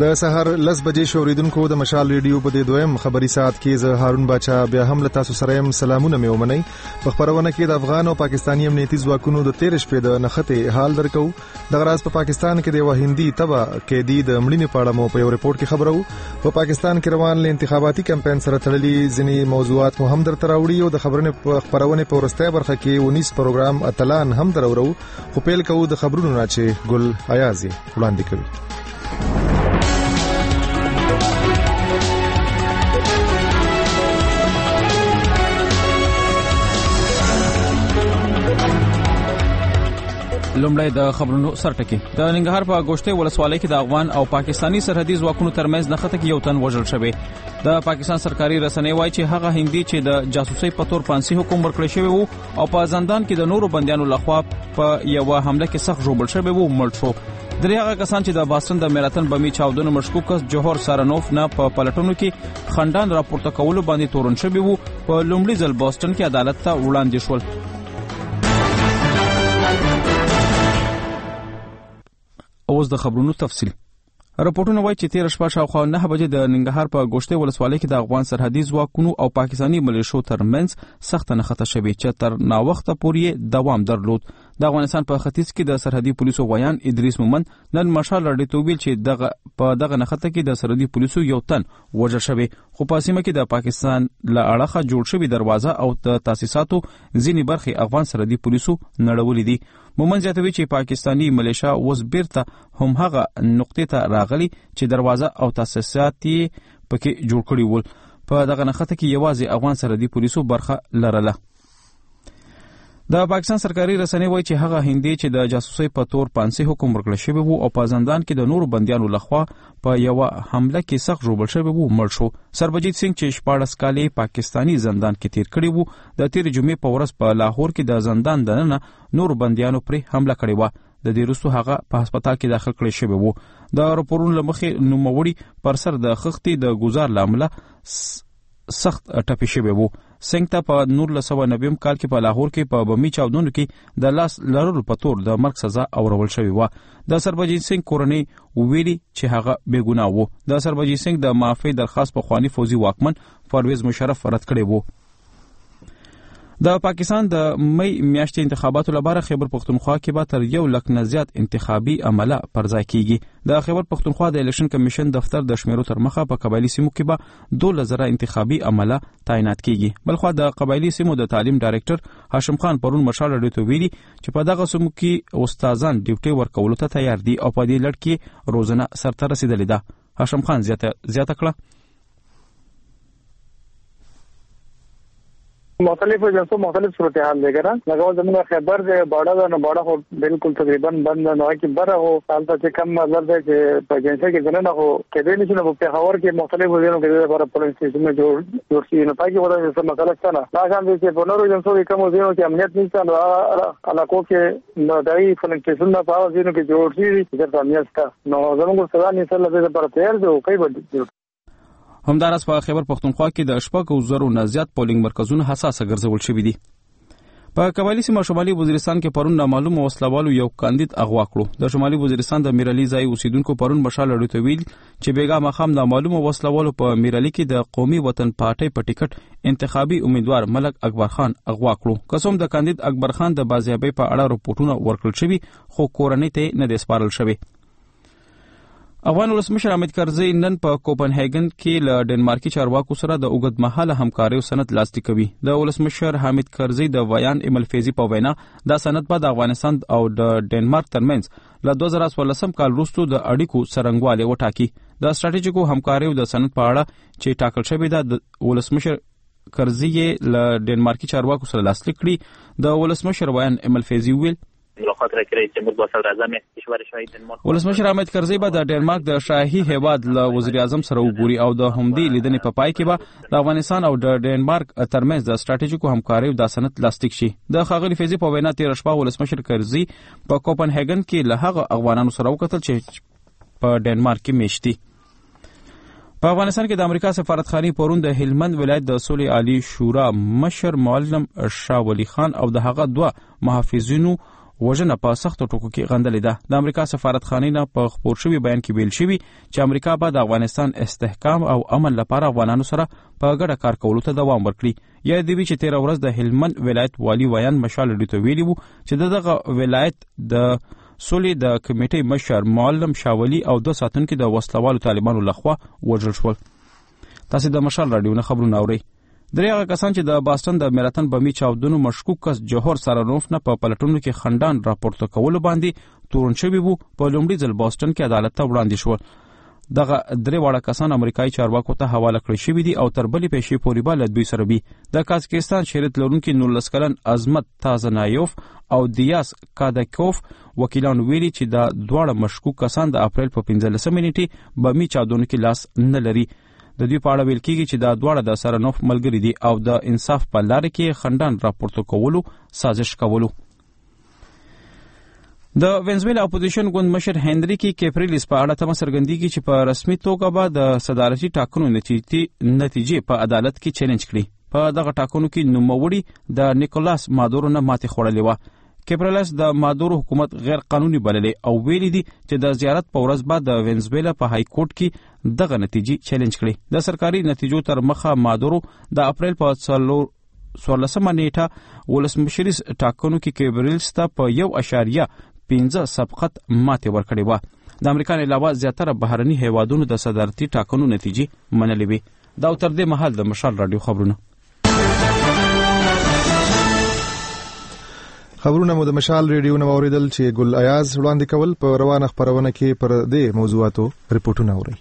د سحر 10 بجې شوریدونکو د مشال ریډیو په دې دویم خبري ساعت کې زه هارون باچا بیا هم له تاسو سره يم. سلامونه مې ومنئ. په خبرونه کې د افغان او پاکستاني امنیتي ځواکونو د 13 شپې د نخته حال درکو. د غراز په پاکستان کې د وهندي تبع قیدی د مړینې په اړه مو په یو ریپورت کې خبرو. په پاکستان کې روان انتخاباتي کمپاین سره تړلي ځینې موضوعات مو هم درته راوړي او د خبرونه په ورستۍ برخه کې 19 پروګرام اتلان هم درورو. خو پیل کوو د خبرونو نه چې ګل ایازي وړاندې کوي. لومړی د خبرونو سرټکی. د ننګرهار په ګوشتې ولسوالۍ کې د افغان او پاکستاني سرحدي ځواکونو ترمنځ نښته کې یو تن وژل شوی. د پاکستان سرکاري رسنۍ وایي چې هغه هندي چې د جاسوسي په تور فانسي حکم ورکړی شوی وو او په زندان کې د نورو بنديانو لخوا په یو حمله کې سخت ژوبل شوی وو مړ شو. درې هغه کسان چې د باستون د میراتن بمی چاودنو مشکوک کس جوهر سارنوف نه په پلټونو کې خندان راپورته کولو باندې تورن شوی وو په لومړي ځل باستون کې عدالت ته وړاندې شول. اوس د خبرونو تفصیل. راپورټونه وایي چې 13 شپه شاوخوا 9 بجې د ننګرهار په ګوشتې ولسوالۍ کې د افغان سرحدي ځواکونو او پاکستاني ملیشو ترمنځ سخت نښته شوې چې تر ناوخته پورې دوام درلود. د افغانستان په ختیځ کې د سرحدي پولیسو ویان ادریس مومند نن مشال راډیو ویل چې دغه نښته کې د سرحدي پولیسو یو تن وژل شوی خو په سیمه کې د پاکستان له اړخه جوړ شوی دروازه او د تاسیساتو ځینې برخې افغان سرحدي پولیسو نړولې دي. مومند زیاتوي چې پاکستاني ملیشا اوس بیرته هم هغه نقطې ته راغلي چې دروازه او تاسیسات یې پکې جوړ کړي ول. په دغه نښته کې یوازې افغان سرحدي پولیسو برخه لرله. د پاکستان سرکاري رسنۍ وایي چې هغه هندي چې د جاسوسي په تور فانسي حکم ورکړل شوی وو او په زندان کې د نورو بنديانو لخوا په یو حمله کې سخت ژوبل شوی وو مړ شو. سربجیت سنگھ چې 14 کالې پاکستاني زندان کې تیر کړی وو د تیر جمعې په ورځ په لاهور کې د زندان دننه نورو بنديانو پر حمله کړې و. د دې وروسته هغه په هسپتال کې داخل کړی شوی وو. د راپورونو لمخې نوموړي پر سر د خښتې د گزار لامل سخت ټپي شوی وو. سنگ ته په 1990 کال کې په لاهور کې په بمی چاودنو کې د لاس لرلو په تور د مرګ سزا اورول شوی و. د سربجیت سنگ کورنۍ ویلي چې هغه بې ګناه وو. د سربجیت سنگ د معافی درخواست په خواني فوزي واکمن پرویز مشرف رد کړی وو. د پاکستان د مې میاشتې انتخاباتو لپاره خیبر پختونخوا کې به تر 1 لک نه زیات انتخابي عمله پرځای کیږي. د خیبر پختونخوا د الیکشن کمیشن دفتر د شمیرو تر مخه په قبایلی سیمو کې به 2000 انتخابي عمله تعینات کیږي. بلخو د قبایلی سیمو د تعلیم ډایریکټر هاشم خان پرون مشال راډیو ویلي چې په دغه سیمو کې استادان ډیوټي ورکولو ته تیار دي او په دې لړ کې روزنه سرته رسیدلې ده. هاشم خان زیاته کړه مختلف ایجنسیوں مختلف صورتحال لے کر لگا زمین خیبر سے باڑا نہ باڑا ہو بالکل تقریباً بند نہ کہ برا ہو سال سے کم مطلب ہے کہ ایجنسی کے ذریعے نہ ہو کہ دے نہیں نہ پہاور کے مختلف ضلعوں کے ذریعے پولیس اسٹیشن میں جو سی نہ پائی کی وجہ سے مسئلہ تھا نا لاگان سے پنر ایجنسیوں کے کم ضلعوں کی امنیت نہیں تھا علاقوں کے دائی پولیس اسٹیشن نہ پاور ضلعوں کی جو سی ادھر امنیت کا نو زموں کو سزا نہیں سر لگے پر تیار جو کئی بڑی همدارس په خیبر پختونخوا کې د 10,000 نه زیات پولینګ مرکزونه حساسه ګرځول شوي دي. په قبایلی سیمه شمالي وزیرستان کې پرون نامعلومه وسلوالو یو کاندید اغوا کړو. د شمالي وزیرستان د میرعلي ځای اوسیدونکو پرون مشال راډیو ویل چې بیګا مخام نامعلومه وسلوالو په میرعلي کې د قومي وطن پارټي په ټیکټ انتخابي امیدوار ملک اکبر خان اغوا کړو. قسم د کاندید اکبر خان د بازیابۍ په اړه راپورټونه ورکړل شوي خو کورنۍ ته نه دي سپارل شوي. افغان ولسمشر حامد کرزي نن په کوپنهاګن کې له ډنمارکي چارواکو سره د اوږدمهاله همکاریو سند لاسلیک کوي. د ولسمشر حامد کرزي د ویان ایمل فیزي په وینا دا سند به د افغانستان او د ډنمارک ترمنځ له 2014 کال وروسته د اړیکو څرنګوالی وټاکي. د ستراتیژیکو همکاریو د سند په اړه چې ټاکل شوی د ولسمشر کرزي له ډنمارکي چارواکو سره لاسلیک کړي. د ولسمشر ویان ایمل فیزي ویل ملاقات را که رئیس جمهور با صدر اعظم کشور شاهی دنمارک ولسمشر حامد کرزي به د ډنمارک د شاهي هیواد له وزیر اعظم سره وګوري او د همدې لیدنې په پای کې به د افغانستان او د ډنمارک ترمنځ د ستراتیژیکو همکاریو د سند لاسلیک شي. د ښاغلي فیضي په وینا 13 شپه ولسمشر کرزي په کوپنهاګن کې له هغه افغانانو سره وکتل چې په ډنمارک کې میشتي. په افغانستان کې د امریکا سفارتخانې پرون د هلمند ولایت د صلح عالی شورا مشر معلم شاه ولی خان او د هغه دوه محافظینو وژنه په سختو ټکو کې غندلې ده. د امریکا سفارتخانې نه په خپور شوی بیان کې ویل شوی چې امریکا به د افغانستان استحکام او امن لپاره افغانانو سره په ګډه کار کولو ته دوام ورکړي. یا د وی چې 13 ورځ د هلمند ولایت والی ویان مشال ډیټو ویلی وو چې دغه ولایت د سولې د کمیټې مشر معلم شاولی او 2 ساتونکو د وسلوالو طالبانو لخوا وژل شول. تاسو د مشال رادیو نه خبرونه اورئ. دریغه کسان چې د باستون د میراتن بمی چاودنو مشکوک کس جوهر سرانوف نه په پلټونو کې خندان راپورته کول باندې تورن شوی وو. په لومړي ځل باستون کې عدالت ته وړاندې شو. دغه درې واړه کسان امریکایي چارواکو ته حواله کړی شوی دي او تر بلې پیښې پورې به له دوی سره وي. د کازاکستان شهرت لرونکي 19 کلن عظمت تازنایوف او دیاس کاداکوف وکیلان ویلي چې د دواړه مشکوک کسان د اپریل په 15 نیټې بمی چاودنو کې لاس نه لري. د دوی په اړه ویل کېږي چې دا دواړه د سرانوف ملګري دي او د انصاف په لار کې خندان راپورته کولو سازش کولو. د وینزویلا اپوزیشن ګوند مشر هنریکی کیپریلیس په اړه تمه څرګندېږي چې په رسمي توګه به د صدارتي ټاکنو نتیجې په عدالت کې چیلنج کړي. په دغه ټاکنو کې نوموړي د نیکولاس مادورو نه ماتې خوړلې وه. کیپریلیس د مادورو حکومت غیر قانوني بللې او ویلي دي چې د زیارت په ورځ بعد د وینزویلا په های کورټ کې دغه نتیجې چیلنج کړي. د سرکاري نتیجو تر مخه مادورو د اپریل په 14 نیټه ولسمشریز ټاکنو کې کیپریلیس ته په 1.15 سبقت ماتې ورکړې وه. د امریکا نه علاوه زیاتره بهرني هیوادونو د صدارتي ټاکنو نتیجې منلې وې. دا تر دې مهال د مشال رادیو خبرونه. خبرونه مو د مشال ریډیو نو اوریدل چې ګل ایاز وړاندې کول. په روانه خبرونه کې پر دې موضوعاتو ریپورتونه اوري.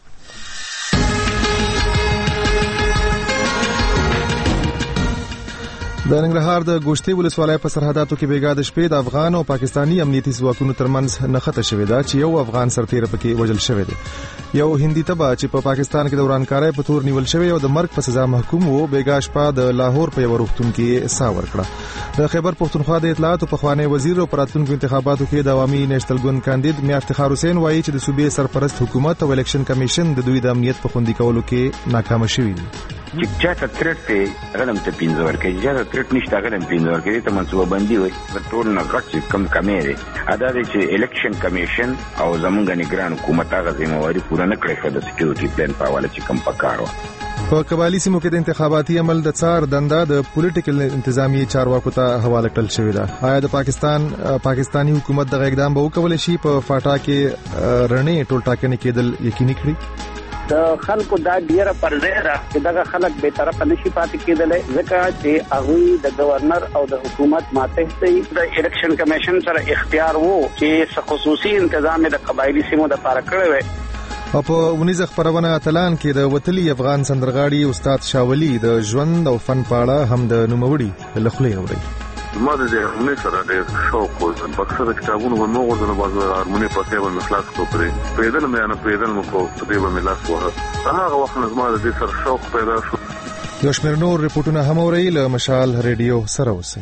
د ننګرهار د ګوشتي ولسوالۍ په سرحداتو کې بیګا د شپې د افغان او پاکستانی امنیتي ځواکونو ترمنځ نښته شوې ده چې یو افغان سرتیر پکې وژل شوی دی. یو هندي تبع چې په پاکستان کې د ورانکارۍ په تور نیول شوی او د مرګ په سزا محکوم وو بیګا شپه د لاهور په یو روغتون کې سا ورکړه. د خیبر پښتونخوا د اطلاعات او پخوانی وزیر او پراتونکو انتخاباتو کې د عوامي نېشنل ګوند کاندید میا افتخار حسین وایي چې د صوبې سرپرست حکومت او الیکشن کمیشن د دوی د امنیت په خوندي کولو کې ناکام شوي دي. چې چاته ترټ په غلم ته پینځه ورکړي چې چاته ترټ نشته غلم پینځه ورکړي ته منصوبه بندي وي په ټول نه غټ کم کمې دي. ادا دي چې الیکشن کمیشن او زمونږ نگران حکومت هغه ذمہواری پوره نه کړې خو د سکیورټي پلان په حواله چې کم پکارو. په قبایلی سیمو کې د انتخاباتي عمل د څار دنده د پولیټیکل انتظامی چارواکو ته حواله کړل شوې ده. آیا د پاکستانی حکومت د اقدام به وکول شي په فاټا کې رڼې ټول ټاکنې کېدل یقیني کړي؟ د خلکو دا ډیره پرځه را چې دغه خلک به طرف نشي پاتې کېدل ځکه چې هغه د گورنر او د حکومت ماته هي د الیکشن کمیشن سره اختیار وو چې خصوصي تنظیم د قبایلی سیمو د لپاره کړی وي. په ونیزه خبرونه اتلان کې د وتلی افغان سندرغاړي استاد شاولی د ژوند او فن پاړه هم د نوموړي لخلې اوري. ما د هرمونی سره د شوق او بکسر کتابونو په نوغو د باز هرمونی په څیر مخلاص کوپري پیدل مې انا پیدل مو په دې باندې لاس وره هغه وخت نظم د دې سره شوق پیدا شو. یو شمېر نور ریپورتونه هم اوري له مشال ریډیو سره اوسئ.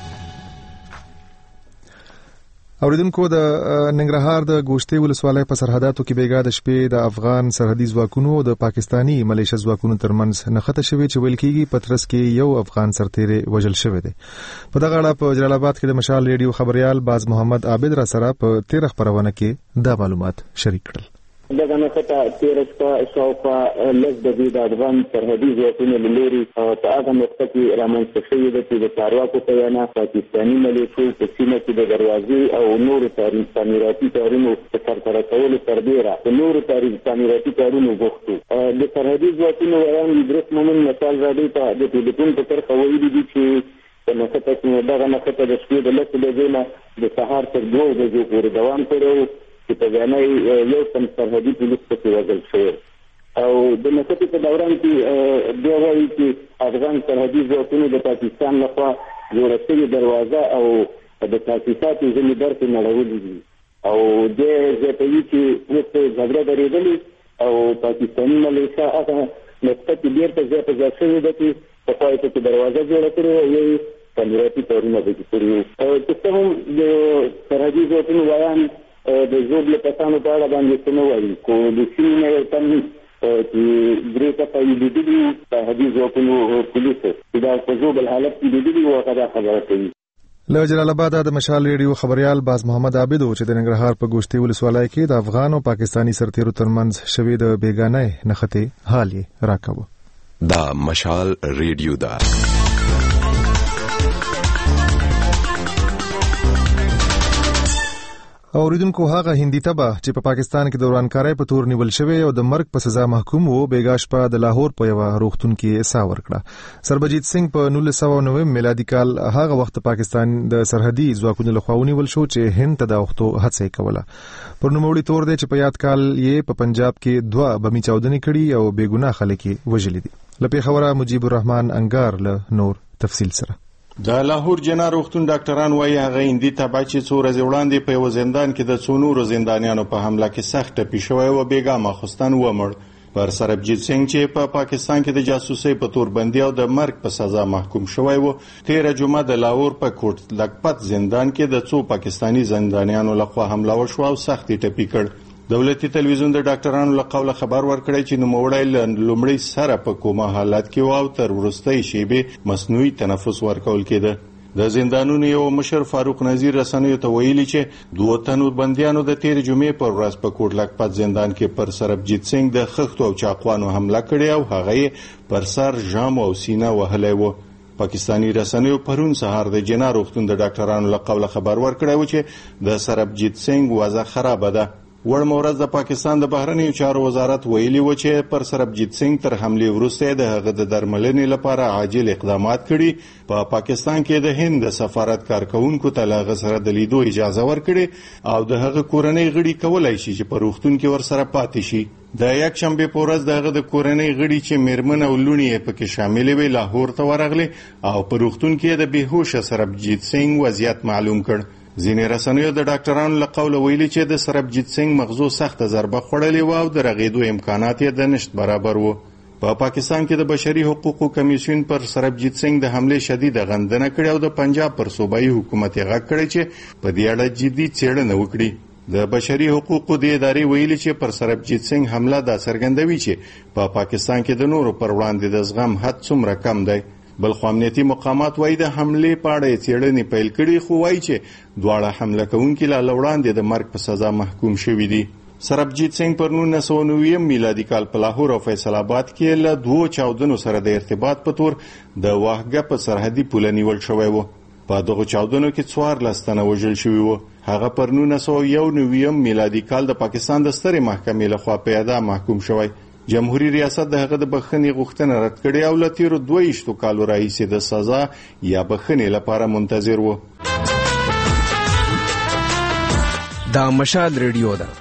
اوریدونکو د ننګرهار د ګوشتي ولسوالۍ په سرحداتو کې بیګا د شپې د افغان سرحدي ځواکونو او د پاکستانی ملیشه ځواکونو ترمنځ نښته شوې چې ویل کېږي پترس کې یو افغان سرتیر وژل شوی دی. په دغه اړه په جلال آباد کې د مشال ریډیو خبريال باز محمد عابد را سره په 13 خبرونه کې دا معلومات شریک کړل. دغه نښته 13 شاوخوا لږ د دې د افغان سرحدي ځواکونو له لوري په هغه نقطه کې رامنځته شوې ده چې د چارواکو په وینا پاکستاني ملیشو په سیمه کې د دروازې او نورو تعمیراتي کارونو په سرته کولو سربیره د نورو تعمیراتي کارونو غوښتو. د سرحدي ځواکونو ویان ادریس مومن مثال راډیو ته د ټلیفون په طرفه ویلي دي چې په نښته کې دغه نښته د شپې د 10 بجې نه د سهار تر 2 بجې پورې دوام کړی چې په ځانای یو تن سرحدي پولیس په وژل شوی او د نښتې په دوران کې بیا وایي چې افغان سرحدي ځواکونو د پاکستان لخوا جوړه شوې دروازه او د تاسیساتو ځینې برخې نړولې دي او د زیاتوي چې اوس جګړه درېدلې او پاکستاني ملیشه هغه نښته کې بیرته زیاته ځای شوې ده چې په پای کې دروازه جوړه کړې او یو تعمیراتي کارونه پکې کړي وو. چې څه هم د سرحدي ځواکونو ویان د زوب له کسانو په اړه باندې څه نه وایي خو د سیمې نه یو تن چې درې کسه یې لیدلي سرحدي ځواکونو پولیسو چې دا په زوبل حالت کې لیدلي وو هغه دا خبره کوي. له جلال آباد د مشال ریډیو خبريال باز محمد عابد چې د ننګرهار په ګوشتي ولسوالۍ کې د افغان او پاکستانی سرتیرو ترمنځ شوې د بیګانه نښتې حال یې راکاوه. دا مشال ریډیو دا اوریدونکو هغه هندي تبع چې په پاکستان کې د ورانکارۍ په تور نیول شوی او د مرګ په سزا محکوم وو بیګاش په د لاهور په یو روغتون کې سا ورکړه. سربجیت سنگ په 1990 میلادي کال هغه وخت پاکستان د سرحدي ځواکونو لخوا ونیول شو چې هند ته د وختو هڅه کوله. پر نوموړي تور دی چې په یاد کال یې په پنجاب کې 2 بمي چاودنې کړي او بېګناه خلک وژلي دي. لپاره خبره مجيب الرحمن انګار له نور تفصیل سره. د لاهور جنا روغتون ډاکټران وايي هغه هندي تبع چې څو ورځې وړاندې په یو زندان کې د څو نورو زندانیانو په حمله کې سخت ټپي شوی او بېګا ماخستن ومړ. پر سربجیت سنگ چې په پاکستان کې د جاسوسۍ په تور بندي او د مرګ په سزا محکوم شوی و 13 جمعه د لاهور په کوټ لکپت زندان کې د څو پاکستانی زندانیانو لخوا حمله وشو او سخت ټپي کړ. دولتي تلویزیون د ډاکټرانو له قوله خبر ورکړی چې نوموړی لومړی سره په کومه حالت کې و او تر وروستۍ شیبې مصنوعي تنفس ورکول کېده. د زندانونو یو مشر فاروق نذیر رسنیو ته ویلي چې 2 تنو بندیانو د 13 جمعې پر ورځ په کوټ لکپت زندان کې پر سربجیت سنگ د خښتو او چاقوانو حمله کړې او هغه پر سر ژام او سینه وهلی و. پاکستانی رسنیو پرون سهار د جنا روغتون د ډاکټرانو له قوله خبر ورکړی و چې د سربجیت سنگ وضع خراب ده. وړ مورز د پاکستان د بهرنیو چارو وزارت ویلي و چې پر سربجیت سنگ تر حمله وروسته د هغه د درملنې لپاره عاجل اقدامات کړي. په پاکستان کې د هند سفارت کارکونکو ته له سره د لیدو اجازه ورکړي او د هغه کورنۍ غړي کولای شي چې په روغتون کې ورسره پاتې شي. د یک شنبه په ورځ دغه د کورنۍ غړي چې میرمن او لونی پکې شامل وي لاهور ته ورغلي او په روغتون کې د بیهوش سربجیت سنگ وضعیت معلوم کړ. ځینې رسنیو د ډاکټرانو له قوله ویلي چې د سربجیت سنگ مغزو سخته ضربه خوړلې و او د رغېدو امکانات یې د نشت برابر وو. په پاکستان کې د بشري حقوقو کمیسیون پر سربجیت سنگ د حمله شدید غندنه کړې او د پنجاب پر صوبایي حکومت یې غږ کړی چې په دې اړه جدي څېړنه وکړي. د بشري حقوقو د ادارې ویلي چې پر سربجیت سنگ حمله دا څرګندوي چې په پاکستان کې د نورو پر وړاندې د زغم حد څومره کم دی. بل خو امنیتي مقامات وايي د حمله په اړه څېړنې پیل کړي خو وايي چې دواړه حمله کوونکي لا وړاندې د مرګ په سزا محکوم شوي دي. سربجیت سنگ پر 1990 میلادي کال په لاهور او فیصل آباد کې له 2 چاودنو سره د ارتباط په تور د واهګه په سرحدي پوله نیول شوی و. په دغه چاودنو کې 14 تنه وژل شوي و. هغه پر 1991 میلادي کال د پاکستان د سترې محکمې لخوا په اعدام محکوم شوی. جمهوریت ریاست د هغه د بخښنې غوښتنه رد کړې او له تیرو 22 کالو راهیسې د سزا یا بخښنې لپاره منتظر و. دا مشال ریډیو ده.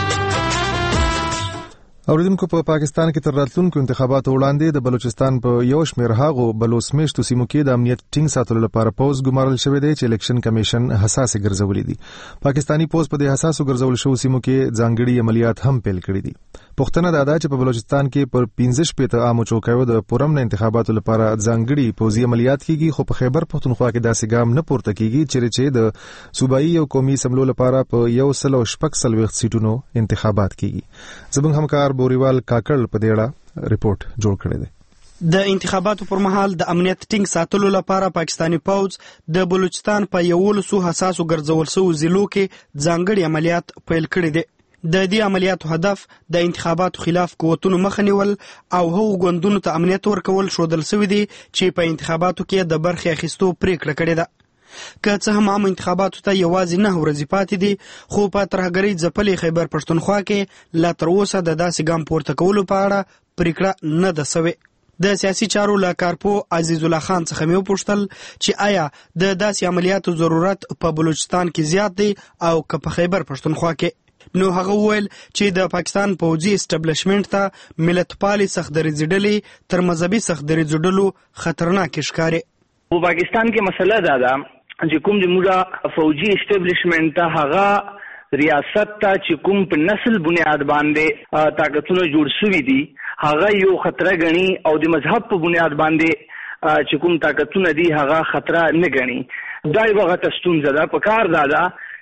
اوریدونکو په پاکستان کې تر راتلونکو انتخاباتو وړاندې د بلوچستان په یو شمېر هغو بلوسمیشتو سیمو کې د امنیت ټینګ ساتلو لپاره پوز ګمارل شوی دی چې الیکشن کمیشن حساس ګرځولې دي. پاکستانی پوز په دې حساسو ګرځول شوو سیمو کې ځانګړي عملیات هم پیل کړي دي. پښتنه دا ده چې په بلوچستان کې پر 15 عامو چوکیو د پرمن انتخاباتو لپاره ځانګړي پوزي عملیات کیږي خو په خیبر پښتونخوا کې داسې ګام نه پورته کیږي چې د صوبایي او قومي سملو لپاره په 140 سیټونو انتخابات کیږي. زموږ همکار بوریوال کاکړ په دې اړه ریپورت جوړ کړی دی. د انتخاباتو پر مهال د امنیت ټینګ ساتلو لپاره پاکستانی پوز د بلوچستان په 11 حساسو ګرځول شوو ضلعو کې ځانګړي عملیات پیل کړي دي. د دې عملیاتو هدف د انتخاباتو خلاف قوتونو مخه نیول او هغو ګوندونو ته امنیت ورکول ښودل شوي دي چې په انتخاباتو کې د برخې اخیستو پریکړه کړې ده. که څه هم عام انتخاباتو ته یوازې 9 ورځې پاتې دي خو په ترهګرۍ ځپلې خیبر پښتونخوا کې لا تر اوسه د داسې ګام پورته کولو په اړه پریکړه نه ده سوې. د سیاسي چارو له کارپو عزیز الله خان څخه مې وپوښتل چې آیا د داسې عملیاتو ضرورت په بلوچستان کې زیات دی او که په خیبر پښتونخوا کې. نو هغه وویل چې د پاکستان پوځي اسټابلیشمنټ ته ملتپالي سختدریځ ډلې تر مذهبي سختدریځ ډلو خطرناک ښکاري. په پاکستان کې مسله دا ده چې کوم زموږ فوجي اسټابلیشمنټ ته هغه ریاست ته چې کوم په نسل بنیاد باندې طاقتونه جوړ شوي دي هغه یو خطر غني او د مذهب په بنیاد باندې چې کوم طاقتونه دي هغه خطر نه غني. دا یو غټه ستونزه ده. په کار دا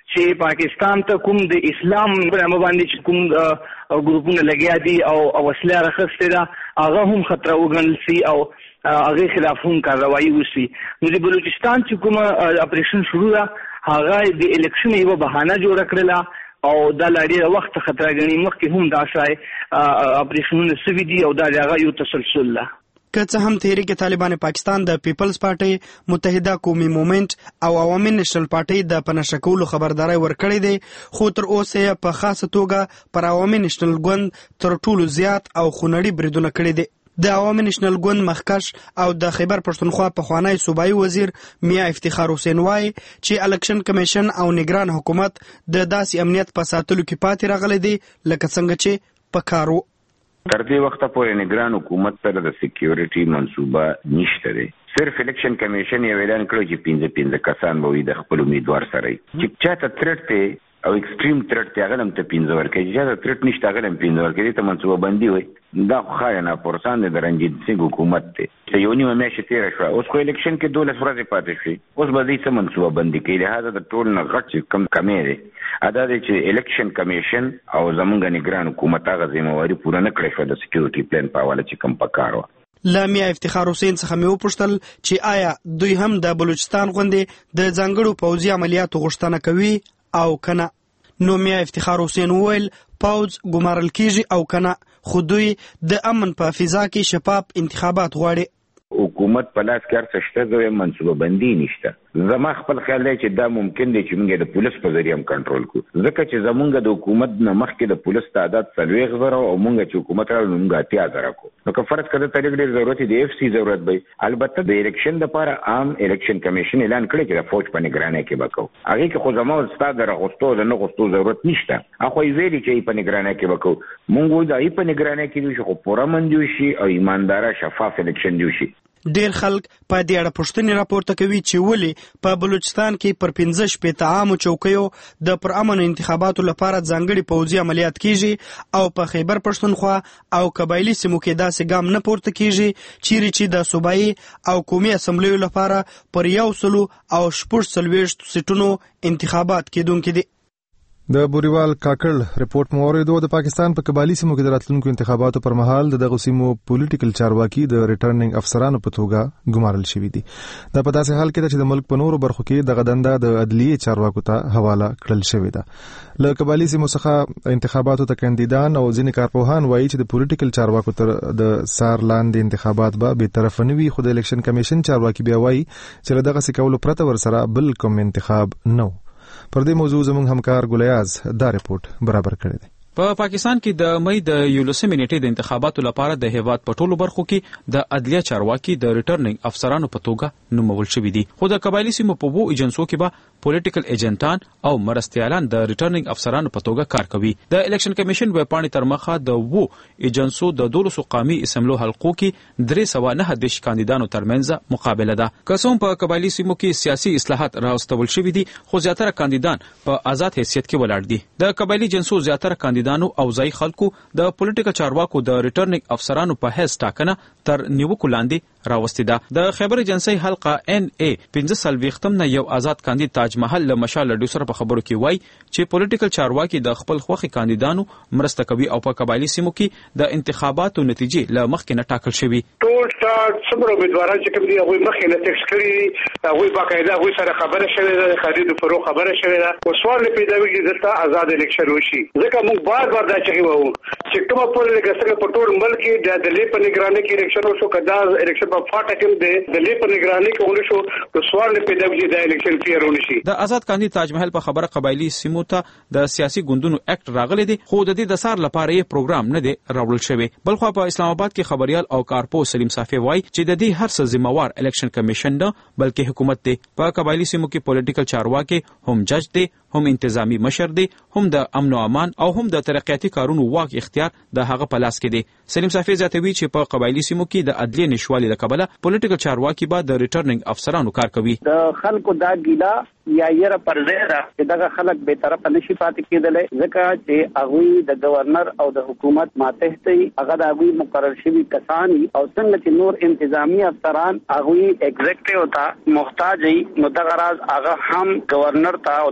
چې پاکستان ته کوم د اسلام په باندې کوم ګروپونه لګیا دي او وسله راخسته ده هغه هم خطر وګڼل سي او هغه خلاف هم کاروایی وشي. نو د بلوچستان چې کوم اپریشن شروع ده هغه د الیکشن یو بهانه جوړ کړله او دا لړۍ وخت خطر غني مخکې هم دا شای اپریشنونه سوي دي او دا هغه یو تسلسل ده. که څه هم تحریک طالبان پاکستان د پیپلز پارټي متحده قومي موومېنټ او عوامي نېشنل پارټي د پناه کولو خبرداري ورکړې ده خو تر اوسه په خاصه توګه پر عوامي نېشنل ګوند تر ټولو زیات او خونړي بریدونه کړي دي. د عوامي نېشنل ګوند مخکش او د خیبر پښتونخوا پخوانی صوبایي وزیر میا افتخار حسین وای چې الیکشن کمیشن او نگران حکومت د داسې امنیت په ساتلو کې پاتې راغلي دي لکه څنګه چې په کارو. تر دې وخته پورې نگران حکومت سره د سکیورټي منصوبه نشته دی. صرف الیکشن کمیشن یې اعلان کړو چې 15 کسان به وي د خپل امیدوار سره چې چاته تھریټ ته او ایکستریم تھریټ ته هغه هم ته 15 ورکړي چې تھریټ نشته هغه هم 15 ورکړي ته منصوبه بندي وي. دا خو نه پرسان د رنجیت سنگ حکومت ته چې یو نیمه میاشت تیر شو اوس خو الیکشن کې 12 ورځې پاتې شي اوس به دې څه منصوبه بندي کوي. لهدا د ټول نه غټ کم کمې دی ادا دی چې الیکشن کمیشن او زمونږ نگران حکومت هغه ذمہواری پوره نه کړې شو د سکیورټي پلان په حواله چې کم پکارو. لامیا افتخار حسین څخه مې وپوښتل چې آیا دوی هم د بلوچستان غوندې د ځانګړو پوځي عملیاتو غوښتنه کوي او کنه؟ نو میا افتخار حسین وویل پوځ ګمارل کیږي او کنه خو دوی د امن په فضا کې شفاف انتخابات غواړي. حکومت په لاس کې هر څه شته زه منصوبه بندي نشته. زما خپل خیال دی چې دا ممکن دی چې موږ د پولیس په ذریعہ هم کنټرول کړو ځکه چې زمونږ د حکومت نه مخکې د پولیس تعداد 40,000 او موږ چې حکومت راغلو موږ 80,000 کو. نو که فرض کړه ته ډېر ضرورت دی اف سی ضرورت وي البته د الیکشن لپاره عام الیکشن کمیشن اعلان کړی چې د فوج په نگرانۍ کې وکاو هغه کې خو زموږ استاد راغستو د نه غستو ضرورت نشته. اخو یې ویلي چې په نگرانۍ کې وکاو موږ د ای په نگرانۍ کې دوی خو پوره منځو شي او ایماندار شفاف الیکشن دی شي. ډیر خلک په دې اړه پوښتنې راپورته کوي چې ولې په بلوچستان کې پر 15 شپېته عامو چوکیو د پر امن انتخاباتو لپاره ځانګړي پوځي عملیات کیږي او په خیبر پښتونخوا او قبایلی سیمو کې داسې ګام نه پورته کیږي چیرې چې د صوبایي او قومي اسمبلیو لپاره پر 140 سیټونو انتخابات کېدونکي دي. د بوریوال کاکړ رپورت مو اوریدو. د پاکستان په قبایلی سیمو کې د راتلونکو انتخاباتو پر مهال دغه سیمو پولیټیکل چارواکي د ریټرنینګ افسرانو په توګه ګمارل شوي دي. دا په داسې حال کې ده چې د ملک په نورو برخو کې دغه دنده د عدلیه چارواکو ته حواله کړل شوې ده. له قبایلی سیمو څخه انتخاباتو ته کاندیدان او ځینې کارپوهان وایي چې د پولیټیکل چارواکو تر د سار لاندې انتخابات به بې طرفه نه وي خو د الیکشن کمیشن چارواکي بیا وایي چې له دغه څه کولو پرته ورسره بل کوم انتخاب نه. پر دې موضوع زموږ همکار ګلیاز دا رپورت برابر کړی دی. په پاکستان کې د مئی د 11 نیټې د انتخاباتو لپاره د هیواد په ټولو برخو کې د عدلیه چارواکي د ریټرنینګ افسرانو په توګه نومول شوي دي خو د قبایلی سیمو په وو ایجنسو کې به پولیټیکل ایجنټان او مرستیالان د ریټرنینګ افسرانو په توګه کار کوي. د الیکشن کمیشن ویب پاڼې تر مخه د وو ایجنسو د 12 قومي اسمبلو حلقو کې 309 کاندیدانو ترمنځ مقابله ده. قسم په قبایلی سیمو کې سیاسي اصلاحات راوستل شوي دي خو زیاتره کاندیدان په آزاد حیثیت کې ولاړ دي. د قبایلی جنسو زیاتره کاندیدانو او ځای خلکو د پولیټیکل چارواکو د ریټرنینګ افسرانو په حیث ټاکنه تر نیوکو لاندې راوستي ده. د خیبر ایجنسی حلقه NA 15 نه یو آزاد کاندید تاج محل له مشال لډو سره په خبرو کې وای چې پولیټیکل چارواکي د خپل خوخي کاندیدانو مرسته کوي او په قبایلی سیمو کې د انتخاباتو نتیجې له مخکې نه ټاکل شوي. ټول څومره امیدواران چې کوم دي هغه مخکې نه ټیکس کړی هغه باقاعده هغه سره خبره شوې ده خالد فروغ خبره شوې ده او سوال پیدا ویږي دلته آزاد الیکشن وشي ځکه موږ بار دا چغي وو چې کومه پولیټیکل څنګه په ټول ملک کې د لیپ نگرانی کې الیکشن وشو کدا الیکشن په فاټه کې د لیپ نگرانی کې ونشو نو سوال پیدا ویږي د الیکشن فیر ونشي. د آزاد کاندید تاج محل په خبره قبایلی سیمو ته د سیاسي ګوندونو اکټ راغلي دي خو د دې د سار لپاره یې پروګرام نه دی راوړل شوی. بلخو په اسلام آباد کې خبريال او کارپو سلیم صافي وای چې د دې هر څه ذمہوار الیکشن کمیشن نه بلکې حکومت دی. په قبایلی سیمو کې پولیټیکل چارواکي هم جج دی هم انتظامی مشر دی هم د امن او امان او هم د ترقیاتي کارونو واک اختیار د هغه په لاس کې دی. سلیم صافي زیاتوي چې په قبایلی سیمو کې د عدلیه نشوالي لکبله پولیټیکل چارواکي به د ریټرنینګ افسرانو کار کوي. د خلکو دا ګیلا یا یره پر زیره چې دغه خلک به طرف نشي پاتې کېدل ځکه چې هغه د گورنر او د حکومت ماته هغه د هغه مقرر شوی کسان او څنګه چې نور انتظامی افسران هغه ایگزیکټیو ته محتاج نو دغه راز هغه هم گورنر ته او د گورنر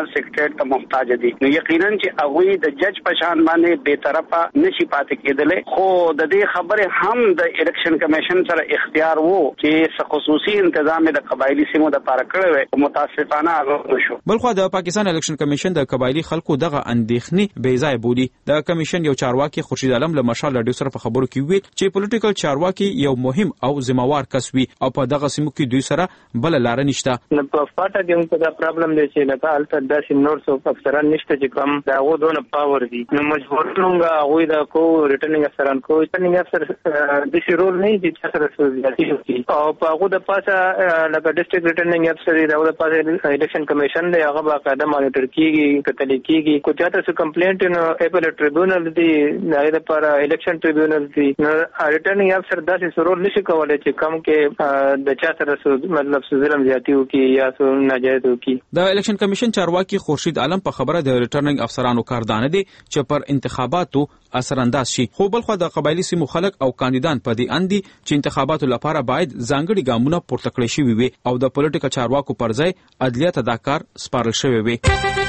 جنرال سیکریټری ته محتاج دي. نو یقینا چې هغه د جج په شان باندې به طرفه نشي پاتې کېدل. خو د دې خبره هم د الیکشن کمیشن سره اختیار وو چې خصوصي تنظیم د قبایلی سیمو د لپاره کړی وي. متاسفانه هغه شو. بلخو د پاکستان الیکشن کمیشن د قبایلی خلکو دغه اندېښنې بې ځای بولي. د کمیشن یو چارواکي خورشید عالم له مشال رادیو سره په خبرو کې ویل چې پولیټیکل چارواکي یو مهم او ذمہوار کس وي او په دغه سیمو کې دوی سره بل لار نشته. نو په پټه کې موږ دا پرابلم دی چې نه تاسو داسې نور څو افسران نشته چې کوم دا غوډونه پاور دي. نو مجبور موږ هغه دا کو ریټرنینګ افسران کو ریټرنینګ افسر د شي رول نه دي چې سره سوزي او په هغه د پاسه لکه ډیسټریکټ ریټرنینګ افسر دی دا د پاسه الیکشن کمیشن دی هغه باقاعده مانیټر کیږي کتل کیږي کو چاته څه کمپلینټ نو اپیل ټریبیونل دی دا لپاره الیکشن ټریبیونل دی. نو ریټرنینګ افسر داسې رول نشي کولای چې کم کې د چا سره مطلب ظلم زیاتی وکي یا ناجایز وکي. د الیکشن کمیشن چارواکي خورشید عالم په خبره د ریټرنینګ افسرانو کاردانه دي چې پر انتخاباتو اثر انداز شي. خو بلخو د قبایلی سیمو خلک او کاندیدان په دې اندي چې انتخاباتو لپاره باید ځانګړي ګامونه پورته کړی شي وي او د پولیټیکل چارواکو پر ځای عدلیه ته دا کار سپارل شوی وي.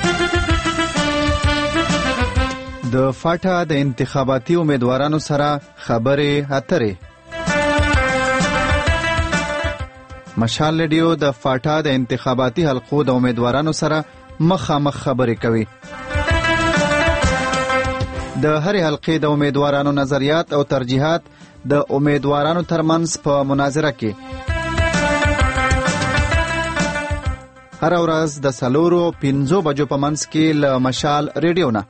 د فاټا د انتخاباتي امیدوارانو سره خبرې اترې. مشال رادیو د فاټا د انتخاباتي حلقو د امیدوارانو سره مخامخ خبرې کوي. د هرې حلقې د امیدوارانو نظریات او ترجیحات د امیدوارانو ترمنځ په مناظره کې هر ورځ د 4:05 بجو په منځ کې له مشال رادیو نه.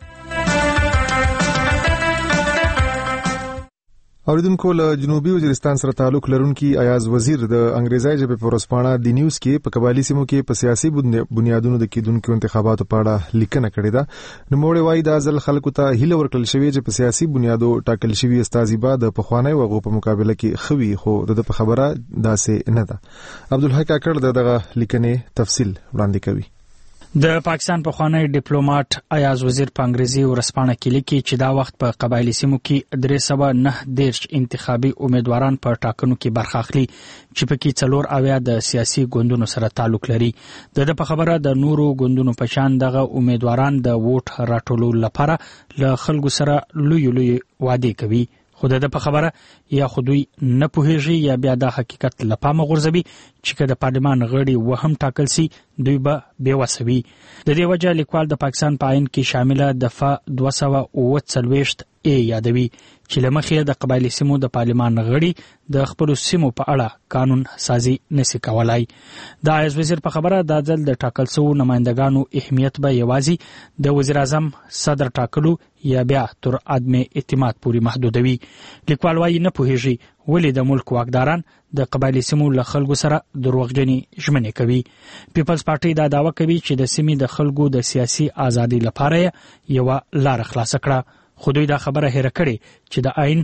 اوریدونکو له جنوبي وزیرستان سره تعلق لرونکي ایاز وزیر د انګریزي ژبې په ورځپاڼه د نیوز کې په قبایلی سیمو کې په سیاسي بنیادونو د کېدونکو انتخاباتو په اړه لیکنه کړې ده. نوموړی وایي دا ځل خلکو ته هیله ورکړل شوې چې په سیاسي بنیادو ټاکل شوي استازي به د پخواني وغو په مقابله کې خوي خو د په خبره داسې نه ده. عبدالحق کاکړ دغه لیکنې تفصیل وړاندې کوي. د پاکستان پخوانی ډیپلوماټ ایاز وزیر په انګریزي ورځپاڼه کې لیکي چې دا وخت په قبایلی سیمو کې 309 انتخابي امیدواران په ټاکنو کې برخه اخلي چې پکې 4 د سیاسي ګوندونو سره تعلق لري. د په خبره د نورو ګوندونو په شان دغه امیدواران د ووټ راټولولو لپاره له خلکو سره لوی وعده کوي. خو د په خبره یا خودوی نه پوهیږي یا بیا د حقیقت لپاره غورځوي چې که د پارلمان غړي وهم ټاکل سي دوی به بیوسوي. د دې وجه لیکوال د پاکستان په عین کې شامله دفعه 240 یادوي چې لمخې د قبایلی سیمو د پارلمان غړي د خپل سیمو په اړه قانون سازي نشي کولای. د ایاز وزیر په خبره د ځل د ټاکل شوو نمائندګانو اهمیت به یوازې د وزیر اعظم صدر ټاکلو یا بیا تر عدم اعتماد پورې محدودوي. لیکوال وايي نه پوهیږي ولې د ملک واکداران د قبایلی سیمو له خلکو سره دروغجنې ژمنې کوي. پیپلز پارټي دا دعوه کوي چې د سیمې د خلکو د سیاسي ازادي لپاره یو لار خلاص کړه. خو دوی دا خبره هېره کړې چې د آئین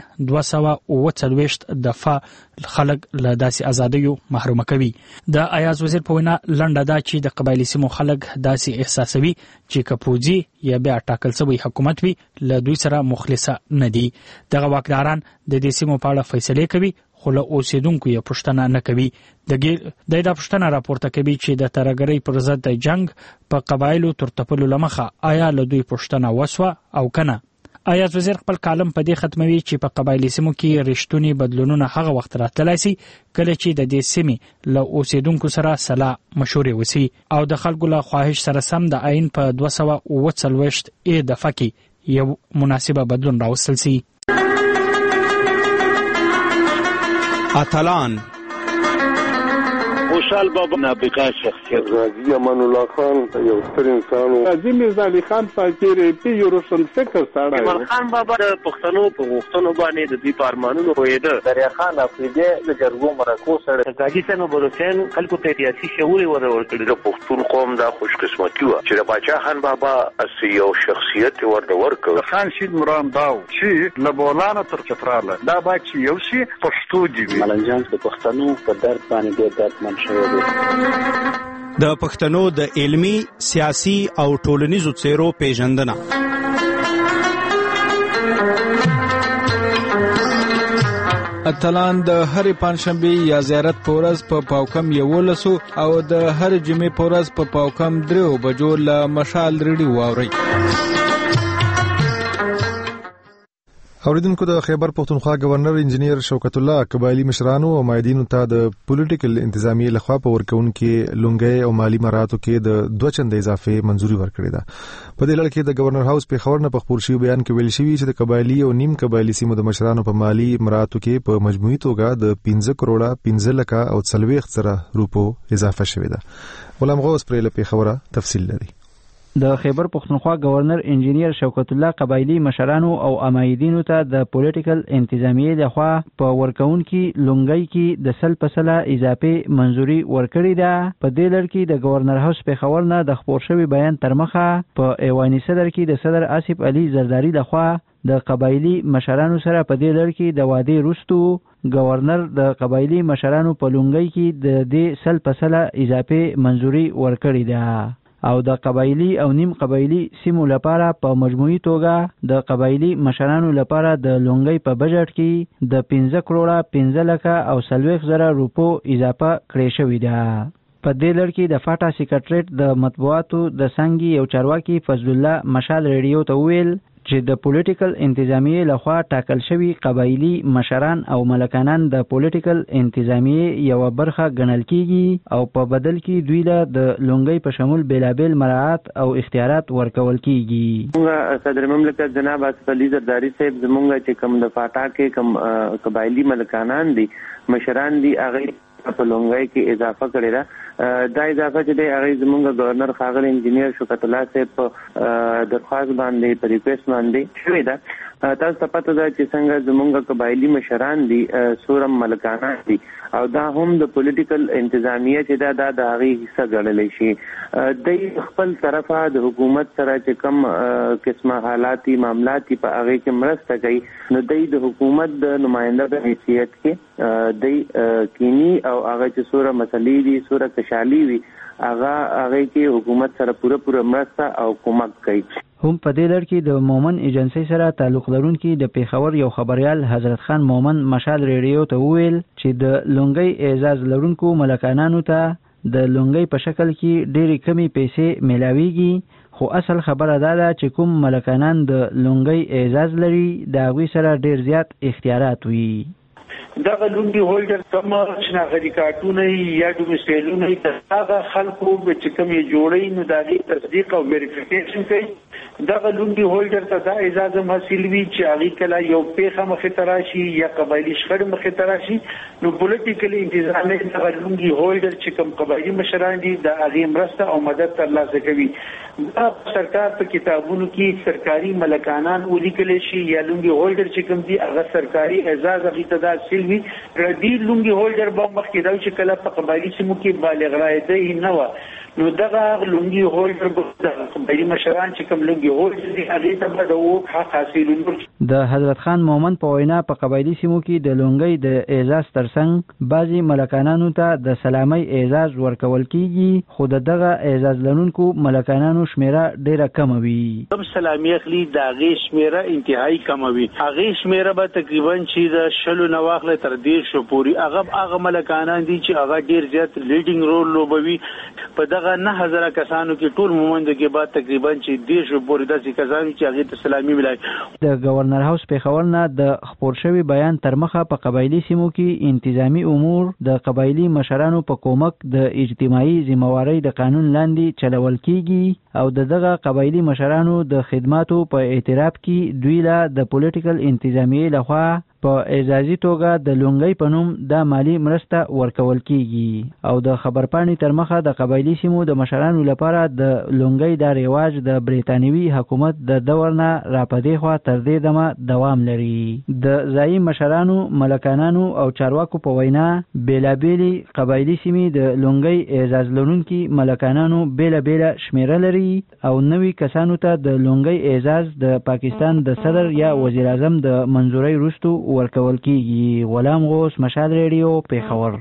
240 دفعه خلک له داسې ازادیو محروم کوي. د ایاز وزیر په وینا لنډه دا چې د قبایلی سیمو خلک داسې احساسوي چې که پوځي یا بیا ټاکل شوی حکومت وي له دوی سره مخلصه نه دي. دغه واکداران د دې سیمو په اړه فیصلې کوي خو له اوسیدونکو یې پوښتنه نه کوي. د دا پوښتنه راپورته کوي چې د ترهګرۍ پر ضد د جنگ په قبایلو ترتپلو لمخه آیا له دوی پوښتنه وسوه او کنه. ایاز وزیر خپل کالم په دې ختموي چې په قبایلی سیمو کې رښتونی بدلونونه هغه وخت راتللی سي کله چې د دې سیمې له اوسیدونکو سره سلا مشورې وسی او د خلکو له خواهش سره سم د آئین په 240 دفعه کې یو مناسبه بدلون راوستل سي. اتلان خوشحال بابا نابغه شخصیت غازی امان الله خان یو ستر انسان و عظیم میرزا علي خان فقیر یو روشن فکر سره ایمان خان بابا د پښتنو په غوښتنو باندې د دوی په ارمانونو پوهېده. دریا خان افریدي د جرګو مرکو سره غازی سیمه بروسین خلکو ته سیاسي شعور ورکړي. د پښتون قوم دا خوش قسمتي و چې د باچا خان بابا اسی یو شخصیت ورکړ. خان شید مرام داو چې لبولانه تر چتراله دا باچ یو شي پښتو دی. ملنجان د پښتنو په درد باندې ډېر دردمن د پښتنو د علمی، سیاسي او ټولنیزو څیرو پیژندنه. اتلان د هر پنځشنبه یا زیارت پورز په پاوکم 11 او د هر جمعې پورز په پاوکم 3 بجو له مشال ریډیو واوري. اوریدونکو د خیبر پختونخوا گورنر انجینیر شوکت الله قبایلی مشرانو او مایدینو ته د پولیټیکل انتظامیې لخوا په ورکون کې لونګي او مالی مراتو کې د 2 چنده اضافه منزوري ورکړې ده. په دې لړ کې د گورنر هاوس په خبر نه په خبر شوی بیان کې ویل شوی چې د قبایلی او نیم قبایلی سیمو د مشرانو په مالی مراتو کې په مجموعي توګه د 15 کروڑه 15 لک او 40 زره روپو اضافه شوی ده. غلام غوث پرې په خبره تفصیل لري. د خیبر پختونخوا گورنر انجینیر شوکت الله قبایلی مشرانو او امایدینو ته د پولیټیکل انتظامیې لخوا په ورکون کې لونګي کې د 100% اضافه منزوري ورکړې ده. په دې لړ کې د گورنر هاوس په خبر نه د خبر شوی بیان تر مخه په ایواني صدر کې د صدر آصف علي زرداری لخوا د قبایلی مشرانو سره په دې لړ کې د وادي رستو گورنر د قبایلی مشرانو په لونګي کې د دې 100% اضافه منزوري ورکړې ده او د قبایلی او نیم قبایلی سیمو لپاره په مجموعي توګه د قبایلی مشرانو لپاره د لونګي په بجټ کې د 15 کروڑه 15 لک او 40 زره روپو اضافه کړې شوې ده. په دې لړ کې د فاټا سیکریټریټ د مطبوعاتو د څنګه یو چارواکي فضل الله مشال ریډیو ته ویل چې د پولیټیکل انتظامیې لخوا ټاکل شوی قبایلی مشران او ملکانان د پولیټیکل انتظامیې یو برخه ګڼل کیږي او په بدل کې دوی له د لونګي په شمول بیلابل مراعات او اختیارات ورکول کیږي. موږ صدر مملکت جناب آصف علي زرداری صاحب زمونږ چې کوم د فاټا کې کوم قبایلی ملکانان دي مشران دي هغه په لونګي کې اضافه کړی ده. دا اضافه چې دی هغه زمونږ گورنر خاغر انجینیر شوکت الله صاحب په درخواست باندې په ریکوست باندې شوی ده. تاسو ته پته ده چې څنګه زمونږ قبایلی مشران دي سورم ملکانان دي او دا هم د پولیټیکل انتظامیه چې دا د هغه حصہ ګڼل شي. د خپل طرفه د حکومت سره چې کوم قسمه حالاتي معاملات په هغه کې مرسته کوي نو د حکومت د نماینده په حیثیت کې د کینی او هغه چې سوره مسلې دي سوره کشالي وي هغه کې حکومت سره پوره مرسته او کومک کوي. هم په دې لړ کې د مومن ایجنسی سره تعلق لرونکي د پیښور یو خبريال حضرت خان مومن مشال ریډیو ته ویل چې د لونګي اعزاز لرونکو ملکانانو ته د لونګي په شکل کې ډېری کمی پیسې ملاويږي خو اصل خبره دا ده چې کوم ملکانان د لونګي اعزاز لري دا غوي سره ډېر زیات اختیارات وي. دغه لونګي هولډر کوم شناختی کارتونه یا ډومسټیلونه دغه خلکو چې کوم یې جوړي نو دغه تصدیق او ویریفیکیشن کوي. دغه لونګي هولډر ته دا اجازه حاصل وي چې هغه کله یو پیښه مخې ته راشي یا قبایلی شخړه مخې ته راشي نو پولیټیکل انتظامیه دغه لونګي هولډر چې کوم قبایلی مشران دي د هغه مرسته او مدد ترلاسه کوي. دا سرکار په کتابونو کې سرکاري ملکانان ولیکل شي یا لونګي هولډر چې کوم دي هغه سرکاري اعزاز هغه ته دا سیلوي ردی لونګي هولډر به مخکې دا چې کله په قبایلی سیمو کې بالغ رایده نه و نو دغه لونګي هولډر به قبایلی مشران چې کوم لونګي هولډر دي هغه ته به د حق حاصلول. د حضرت خان مومن په وینا په قبایلی سیمو کې د لونګي د اعزاز ترڅنګ بعضي ملکانانو ته د سلامي اعزاز ورکول کیږي خو دغه اعزاز لرونکو ملکانانو شمیره ډیره کم وي. کوم سلامي اخلي د هغه شمیره انتهایی کم وي. هغه شمیره به تقریبا چې د شلو نواخله تر دې شو پوری هغه ملکانان دي چې هغه ډیر زیات لیډینګ رول لوبوي. په دغه 9000 کسانو کې ټول مومند کې بعد تقریبا چې دې شو پوری داسې کسانو چې هغه ته سلامي ملای. د گورنر هاوس په خبر نه د خبر شوی بیان تر مخه په قبایلی سیمو کې انتظامی امور د قبایلی مشرانو په کومک د اجتماعي ذمہواری د قانون لاندې چلول کیږي او دغه قبایلی مشرانو د خدماتو په اعتراف کې دوی له د پولیټیکل انتظامیه لخوا په اعزازي توګه د لونګي په نوم د مالی مرسته ورکول کیږي او د خبرپاڼې تر مخه د قبایلی سیمو د مشرانو لپاره د لونګي د ریواج د بریتانوي حکومت د دور نه راپدې خوا تر دې دمه دوام لري. د ځایي مشرانو ملکانانو او چارواکو په وینا بیلابېلي قبایلی سیمې د لونګي اعزاز لرونکي ملکانانو بیلابېل شمیره لري او نوي کسانو ته د لونګي اعزاز د پاکستان د صدر یا وزیر اعظم د منزوري وروسته ورکول کیږي. غلام غوث مشال ریډیو پیښور.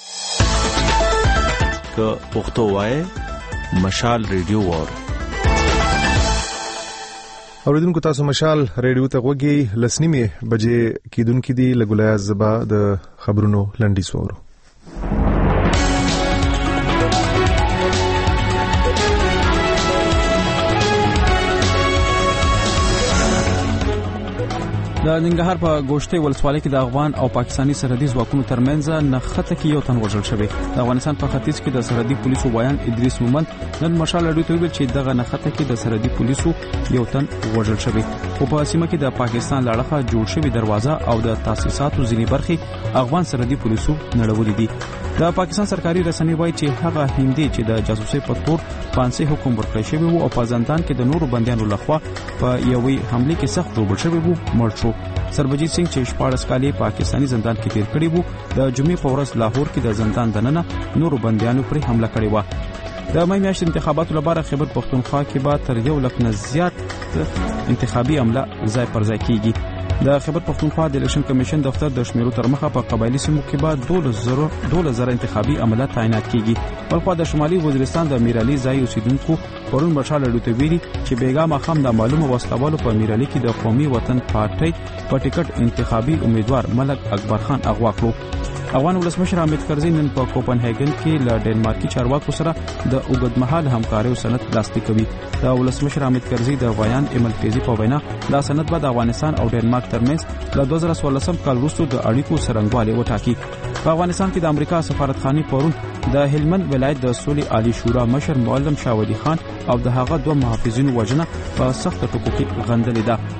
که پښتو وای مشال ریډیو ور اوریدونکو تاسو مشال ریډیو ته غوږی لسنیمه بجې کیدونکې دی لګولای زبا د خبرونو لنډی سوورو. د ننګرهار په ګوشتې ولسوالۍ کې د افغان او پاکستاني سرحدي ځواکونو ترمنځ نښته کې یو تن وژل شوی. د افغانستان په ختیځ کې د سرحدي پولیسو وایان ادریس مومند نن مشال اډو ته ویل چې دغه نښته کې د سرحدي پولیسو یو تن وژل شوی. په سیمه کې د پاکستان لاړخه جوړ شوی دروازه او د تاسیساتو ځینې برخې افغان سرحدي پولیسو نړولې دي. د پاکستان سرکاري رسنۍ وایي چې هغه هندي چې د جاسوسي په تور فانسي حکم ورکړی شوی وو او په زندان کې د نورو بندیانو لخوا په یوې حمله کې سخت ژوبل شوی وو مړ شو. سربجیت سنگھ چې 14 کالې پاکستاني زندان کې تیر کړی وو د جمعې په ورځ لاهور کې د زندان دننه نورو بندیانو پر حمله کړې و. د مې میاشتې انتخاباتو لپاره خیبر پختونخوا کې به تر 1 لک نه زیات انتخابي عمله ځای پر ځای کیږي. د خیبر پختونخوا د الیکشن کمیشن دفتر د شمیرو تر مخه په قبایلی سیمو کې به 12,000 انتخابي عمله تعینات کیږي. بلخو د شمالي وزیرستان د میرعلی ځای اوسیدونکو پرون مشال اډو ته ویلي چې بیګا مخام د معلومه وسلوالو په میرعلی کې د قومي وطن پارټي په ټیکټ انتخابي امیدوار ملک اکبر خان اغوا کړو. افغان ولسمشر حامد کرزي نن په کوپنهاګن کې له ډنمارکي چارواکو سره د اوږدمهاله همکارۍ سند لاسلیک کوي. د ولسمشر حامد کرزي د وایان ایمل فیزي په وینا دا سند به د افغانستان او ډنمارک ترمنځ له 2014 کال وروسته د اړیکو څرنګوالی وټاکي. په افغانستان کې د امریکا سفارتخانه پرون د هلمند ولایت د سولې عالی شورا مشر معلم شاودي خان او د هغه دوه محافظینو وژنه په سخت ټکو کې غندلې ده.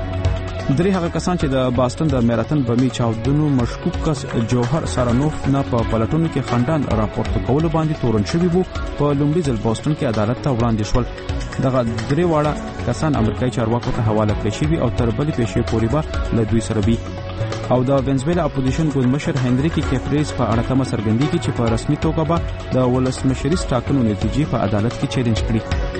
درې هغه کسان چې د باستون د میراتن بمی چاودنو مشکوک کس جوهر سارانوف نه په پلټونو کې خندان راپورته کول باندې تورن شوی وو په لومړي ځل باستون کې عدالت ته وړاندې شول. دغه درې واړه کسان امریکایي چارواکو ته حواله کړي شوی او تر بلې پیښې پورې به له دوی سره وي. او د وینزویلا اپوزیشن ګوند مشر هنریکی کیفریز په اړه تم سرګندۍ چې په رسمي توګه به د ولسمشری ټاکنو نتیجې په عدالت کې چیلنج کړي.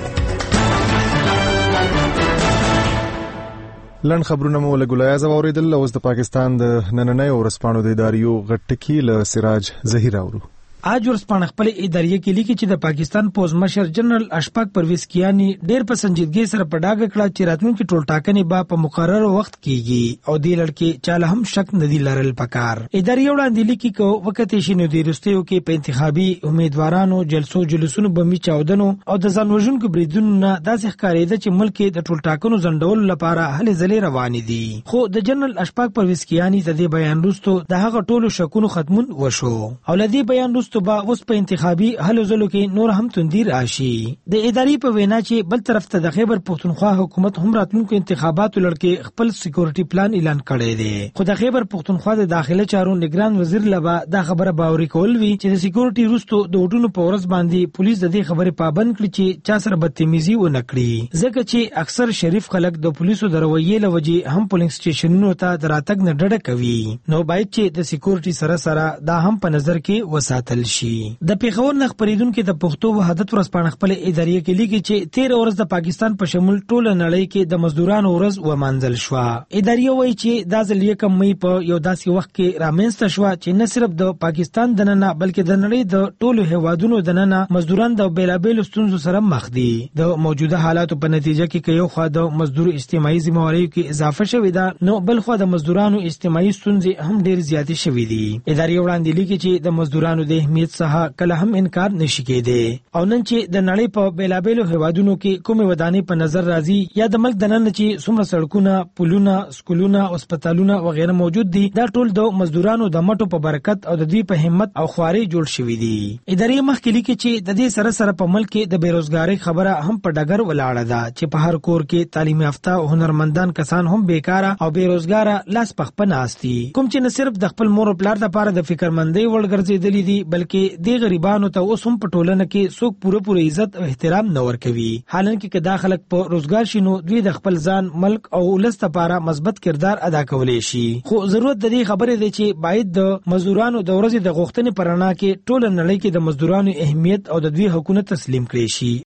لن خبرونه مو لګولای زو اوریدل اوس د پاکستان د نننۍ ورسپانو د اداریو غټکی له سراج ظهیر اورو. آج ورسپانه خپل اداریه کې لیکي چې د پاکستان پوز مشر جنرال اشفاق پرویز کیانی ډېر په سنجیدګۍ سره په ډاګه کړه چې راتلونکي ټول ټاکنې به په مقرره وخت کیږي او دې لړ چاله هم شک نه دی لرل پکار. اداریه وړاندې لیکي کو وخت یې شنو دی رستیو کې په انتخابي امیدوارانو جلسونو بمی چاودنو او د ځانوژونکو بریدونو نه داسې ښکارېده چې ملک د ټول ټاکنو ځنډول لپاره هلې ځلې روان دي. خو د جنرال اشفاق پرویز کیانی د دې بیان وروسته د هغه ټولو شکونو ختمون وشو او لدی بیان وروسته با اوس په انتخابي هلو ځلو کې نور هم توندي راشي. د ادارې په وینا چې بل طرف ته د خیبر پختونخوا حکومت هم راتلونکو انتخاباتو لړ کې خپل سکیورټي پلان اعلان کړی دی. خو د خیبر پختونخوا د داخله چارو نگران وزیر لبا دا خبره باوري کول وی چې د سکیورټي روستو د وډونو په ورځ باندې پولیس د دې خبرې پابند کړي چې چا سره بدتمیزي و نکړي ځکه چې اکثر شریف خلک د پولیسو د رویې لوجې هم پولینګ سټیشنونو ته دراتګ نه ډډه کوي. نو باید چې د سکیورټي سره دا هم په نظر کې وساتل شي. د پیښور نه خبرېدونکو د پښتو وحدت ورځپاڼه خپل ادارې کې لیکي چې 13 ورځ د پاکستان په شمول ټوله نړۍ کې د مزدورانو ورځ ومانځل شو. ادارې وایي چې دا ځل یې کم مې په یو داسې وخت کې رامنځته شو چې نه صرف د پاکستان دننه بلکې د نړۍ د ټولو هیوادونو دننه مزدوران د بیلابېلو ستونزو سره مخ دي. د موجوده حالاتو په نتیجه کې یو خوا د مزدور اجتماعي ذمہواریو کې اضافه شوې ده نو بل خوا د مزدورانو اجتماعي ستونزې هم ډېر زیاتې شوې دي. ادارې وړاندې لیکي چې د مزدورانو د اهمیت څخه کله هم انکار نشي کېدی او نن چې د نړۍ په بیلابېلو هیوادونو کې کومې ودانۍ په نظر راځي یا د ملک دننه چې څومره سړکونه پلونه سکولونه هسپتالونه وغیرہ موجود دي دا ټول د مزدورانو د مټو په برکت او د دوی په همت او خواري جوړ شوي دي. ادارې مخکې لیکي چې د دې سره په ملک کې د بیروزګاری خبره هم په ډګر ولاړه ده چې په هر کور کې تعلیم یافته او هنرمندان کسان هم بیکاره او بیروزګاره لاس پخپه ناستي کوم چې نه صرف د خپل مور او پلار لپاره د فکرمندۍ وړ ګرځېدلي دي بلکې د غریبانو ته اوس هم په ټولنه کې څوک پوره عزت او احترام نه ورکوي. حالانکه که دا خلک په روزګار شي نو دوی د خپل ځان ملک او ولس لپاره مثبت کردار ادا کولی شي. خو ضرورت د دې خبرې دی چې باید د مزدورانو د ورځې د غوښتنې په رڼا کې ټول نړۍ کې د مزدورانو اهمیت او د دوی حقوقونه تسلیم کړي شي.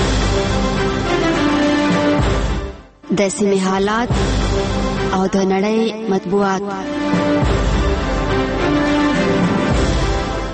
د سیمې حالات او د نړۍ مطبوعات.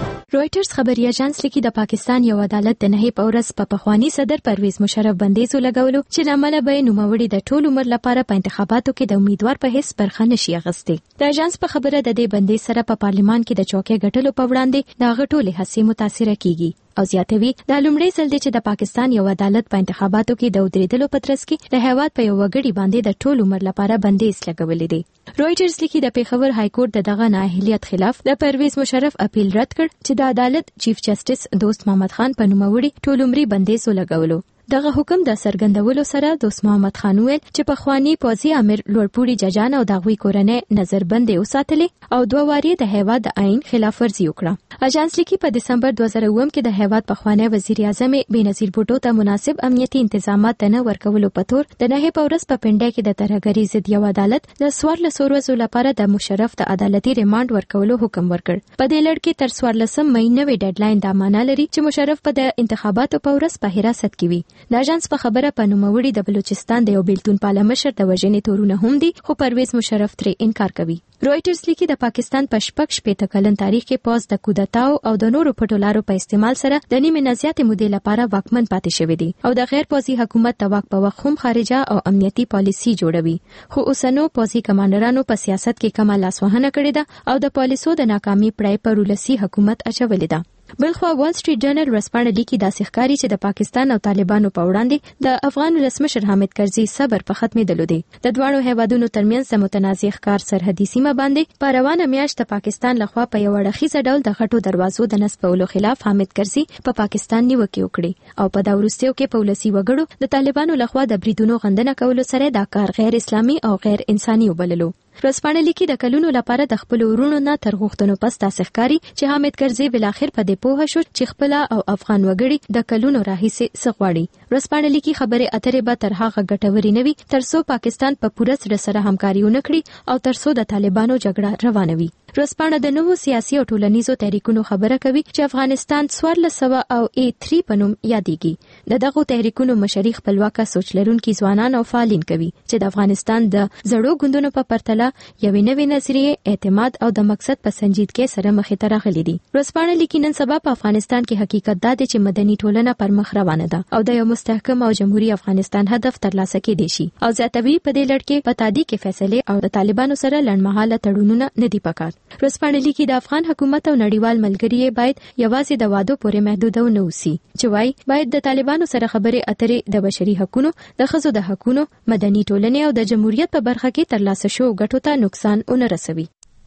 رويټرز خبري اژانس لیکي د پاکستان یو عدالت د نهي په ورځ په پخوانی صدر پرویز مشرف بندیز لګولو چې لامل به نوموړي د ټول عمر لپاره په انتخاباتو کې د امیدوار په حیث برخه نشي اخیستي. د اژانس په خبره د دې بندیز سره په پارلمان کې د چوکۍ ګټلو په وړاندې د غټولې هڅې متاثر کیږي او زیاتوي د لومړی ځل دی چې د پاکستان یو عدالت په انتخاباتو کې د ودرېدلو په ترڅ کې د هیواد په یو وګړي باندې د ټول عمر لپاره بندیز لګولې دی. رويټرز لیکي د پیښور های کورټ دغه نااهلیت خلاف د پرویز مشرف اپیل رد کړ چې د عدالت چیف جسټس دوست محمد خان په نوموړي ټول عمري بندیز لګولو. دغه حکم د سرګندولو سره دوست محمد خان ویل چې په خواني پوځي امیر لوړپوړي ججان او دغوی کورنۍ نظربندي وساتلې او 2 واري د هیواد د آئین خلاف ورزي وکړه. اژانس لیکي په دسمبر 2009 کې د هیواد په خوانی وزیر اعظم بېنظیر بوټو ته مناسب امنیتي انتظامات نه ورکولو په تور د نهي په ورځ په پنډه کې د ترهګرۍ ضد یو عدالت د 14 ورځو لپاره د مشرف د عدالتي ریماند ورکولو حکم ورکړ. په دې لړ کې تر 14 مې نوې ډیډلاین د معنا لري چې مشرف په د انتخاباتو په ورځ په حراست کې وي. د اژانس په خبره په نوموړي د بلوچستان د یو بیلتون پاله مشر د وژنې تورونه هم دي خو پرویز مشرف ترې انکار کوي. رويټرز لیکي د پاکستان په 14 کلن تاریخ کې پوز د کودتاو او د نورو پټولارو په استعمال سره د نیمه نزياتې مودې لپاره واکمن پاتې شوی دی او د غیر پوزي حکومت د واک په وخت هم خارجه او امنیتي پالیسي جوړوي خو اوسنو پوزي کمانډرانو په سیاست کې کمه لاسوهنه کړې ده او د پالیسو د ناکامي پړای پر ولسی حکومت اچولې ده. بلخوا وال سټریټ جرنل ورسپانه لیکي داسې ښکاري چې د پاکستان او طالبانو په وړاندې د افغان ولسمشر حامد کرزي صبر په ختمېدلو دی. د دواړو هیوادونو ترمنځ د متنازع ښکار سرحدي سیمه باندې په روانه میاشت د پاکستان لخوا په یو اړخیزه ډول د غټو دروازو د نصبولو خلاف حامد کرزي په پاکستان نیوکې وکړې او په دا وروستیو کې په ولسي وګړو د طالبانو لخوا د بریدونو غندنه کولو سره دا کار غیر اسلامي او غیر انساني وبللو. ورسپانه لیکي د کلونو لپاره د خپل ورونو نه تر غوښتنو پس تاسو ښکاری چې حامد کرزي بل اخر په دې پوه شو چې خپل او افغان وګړي د کلونو راهیسې سغواړي. ورسپانه لیکي خبره اترې به تر هغه ګټوري نوي ترڅو پاکستان په پوره سره همکاري ونکړي او ترڅو د طالبانو جګړه روانوي. ورسپانه د نوو سیاسي او ټولنیزو تحریکونو خبره کوي چې افغانستان 1400 او A3 په نوم یادېږي. د دغه تحریکونو مشري خپلواکه سوچ لرونکي ځوانان او فعالین کوي چې د افغانستان د زړو ګوندونو په پرتله یوې نوې نظریې اعتماد او د مقصد په سنجیدګۍ سره مخې ته راغلي دي. ورسپانه لیکي نن سبا په افغانستان کې حقیقت دا دی چې مدني ټولنه پر مخ روانه ده او د یو مستحکم او جمهوریت افغانستان هدف ترلاسه کېدی شي او زیاتوي په دې لړ کې په تادی کې فیصله او د طالبانو سره لړمحاله تړونونه نه دي پکار. ورسپانه لیکي د افغان حکومت او نړیوال ملګري باید یوازې د وادو پورې محدود نه اوسي چې وای باید د طالبانو سره خبرې اترې د بشري حقوقو د ښځو د حقوقو مدني ټولنې او د جمهوریت په برخه کې ترلاسه شو ګټو ته نقصان ونه رسوي.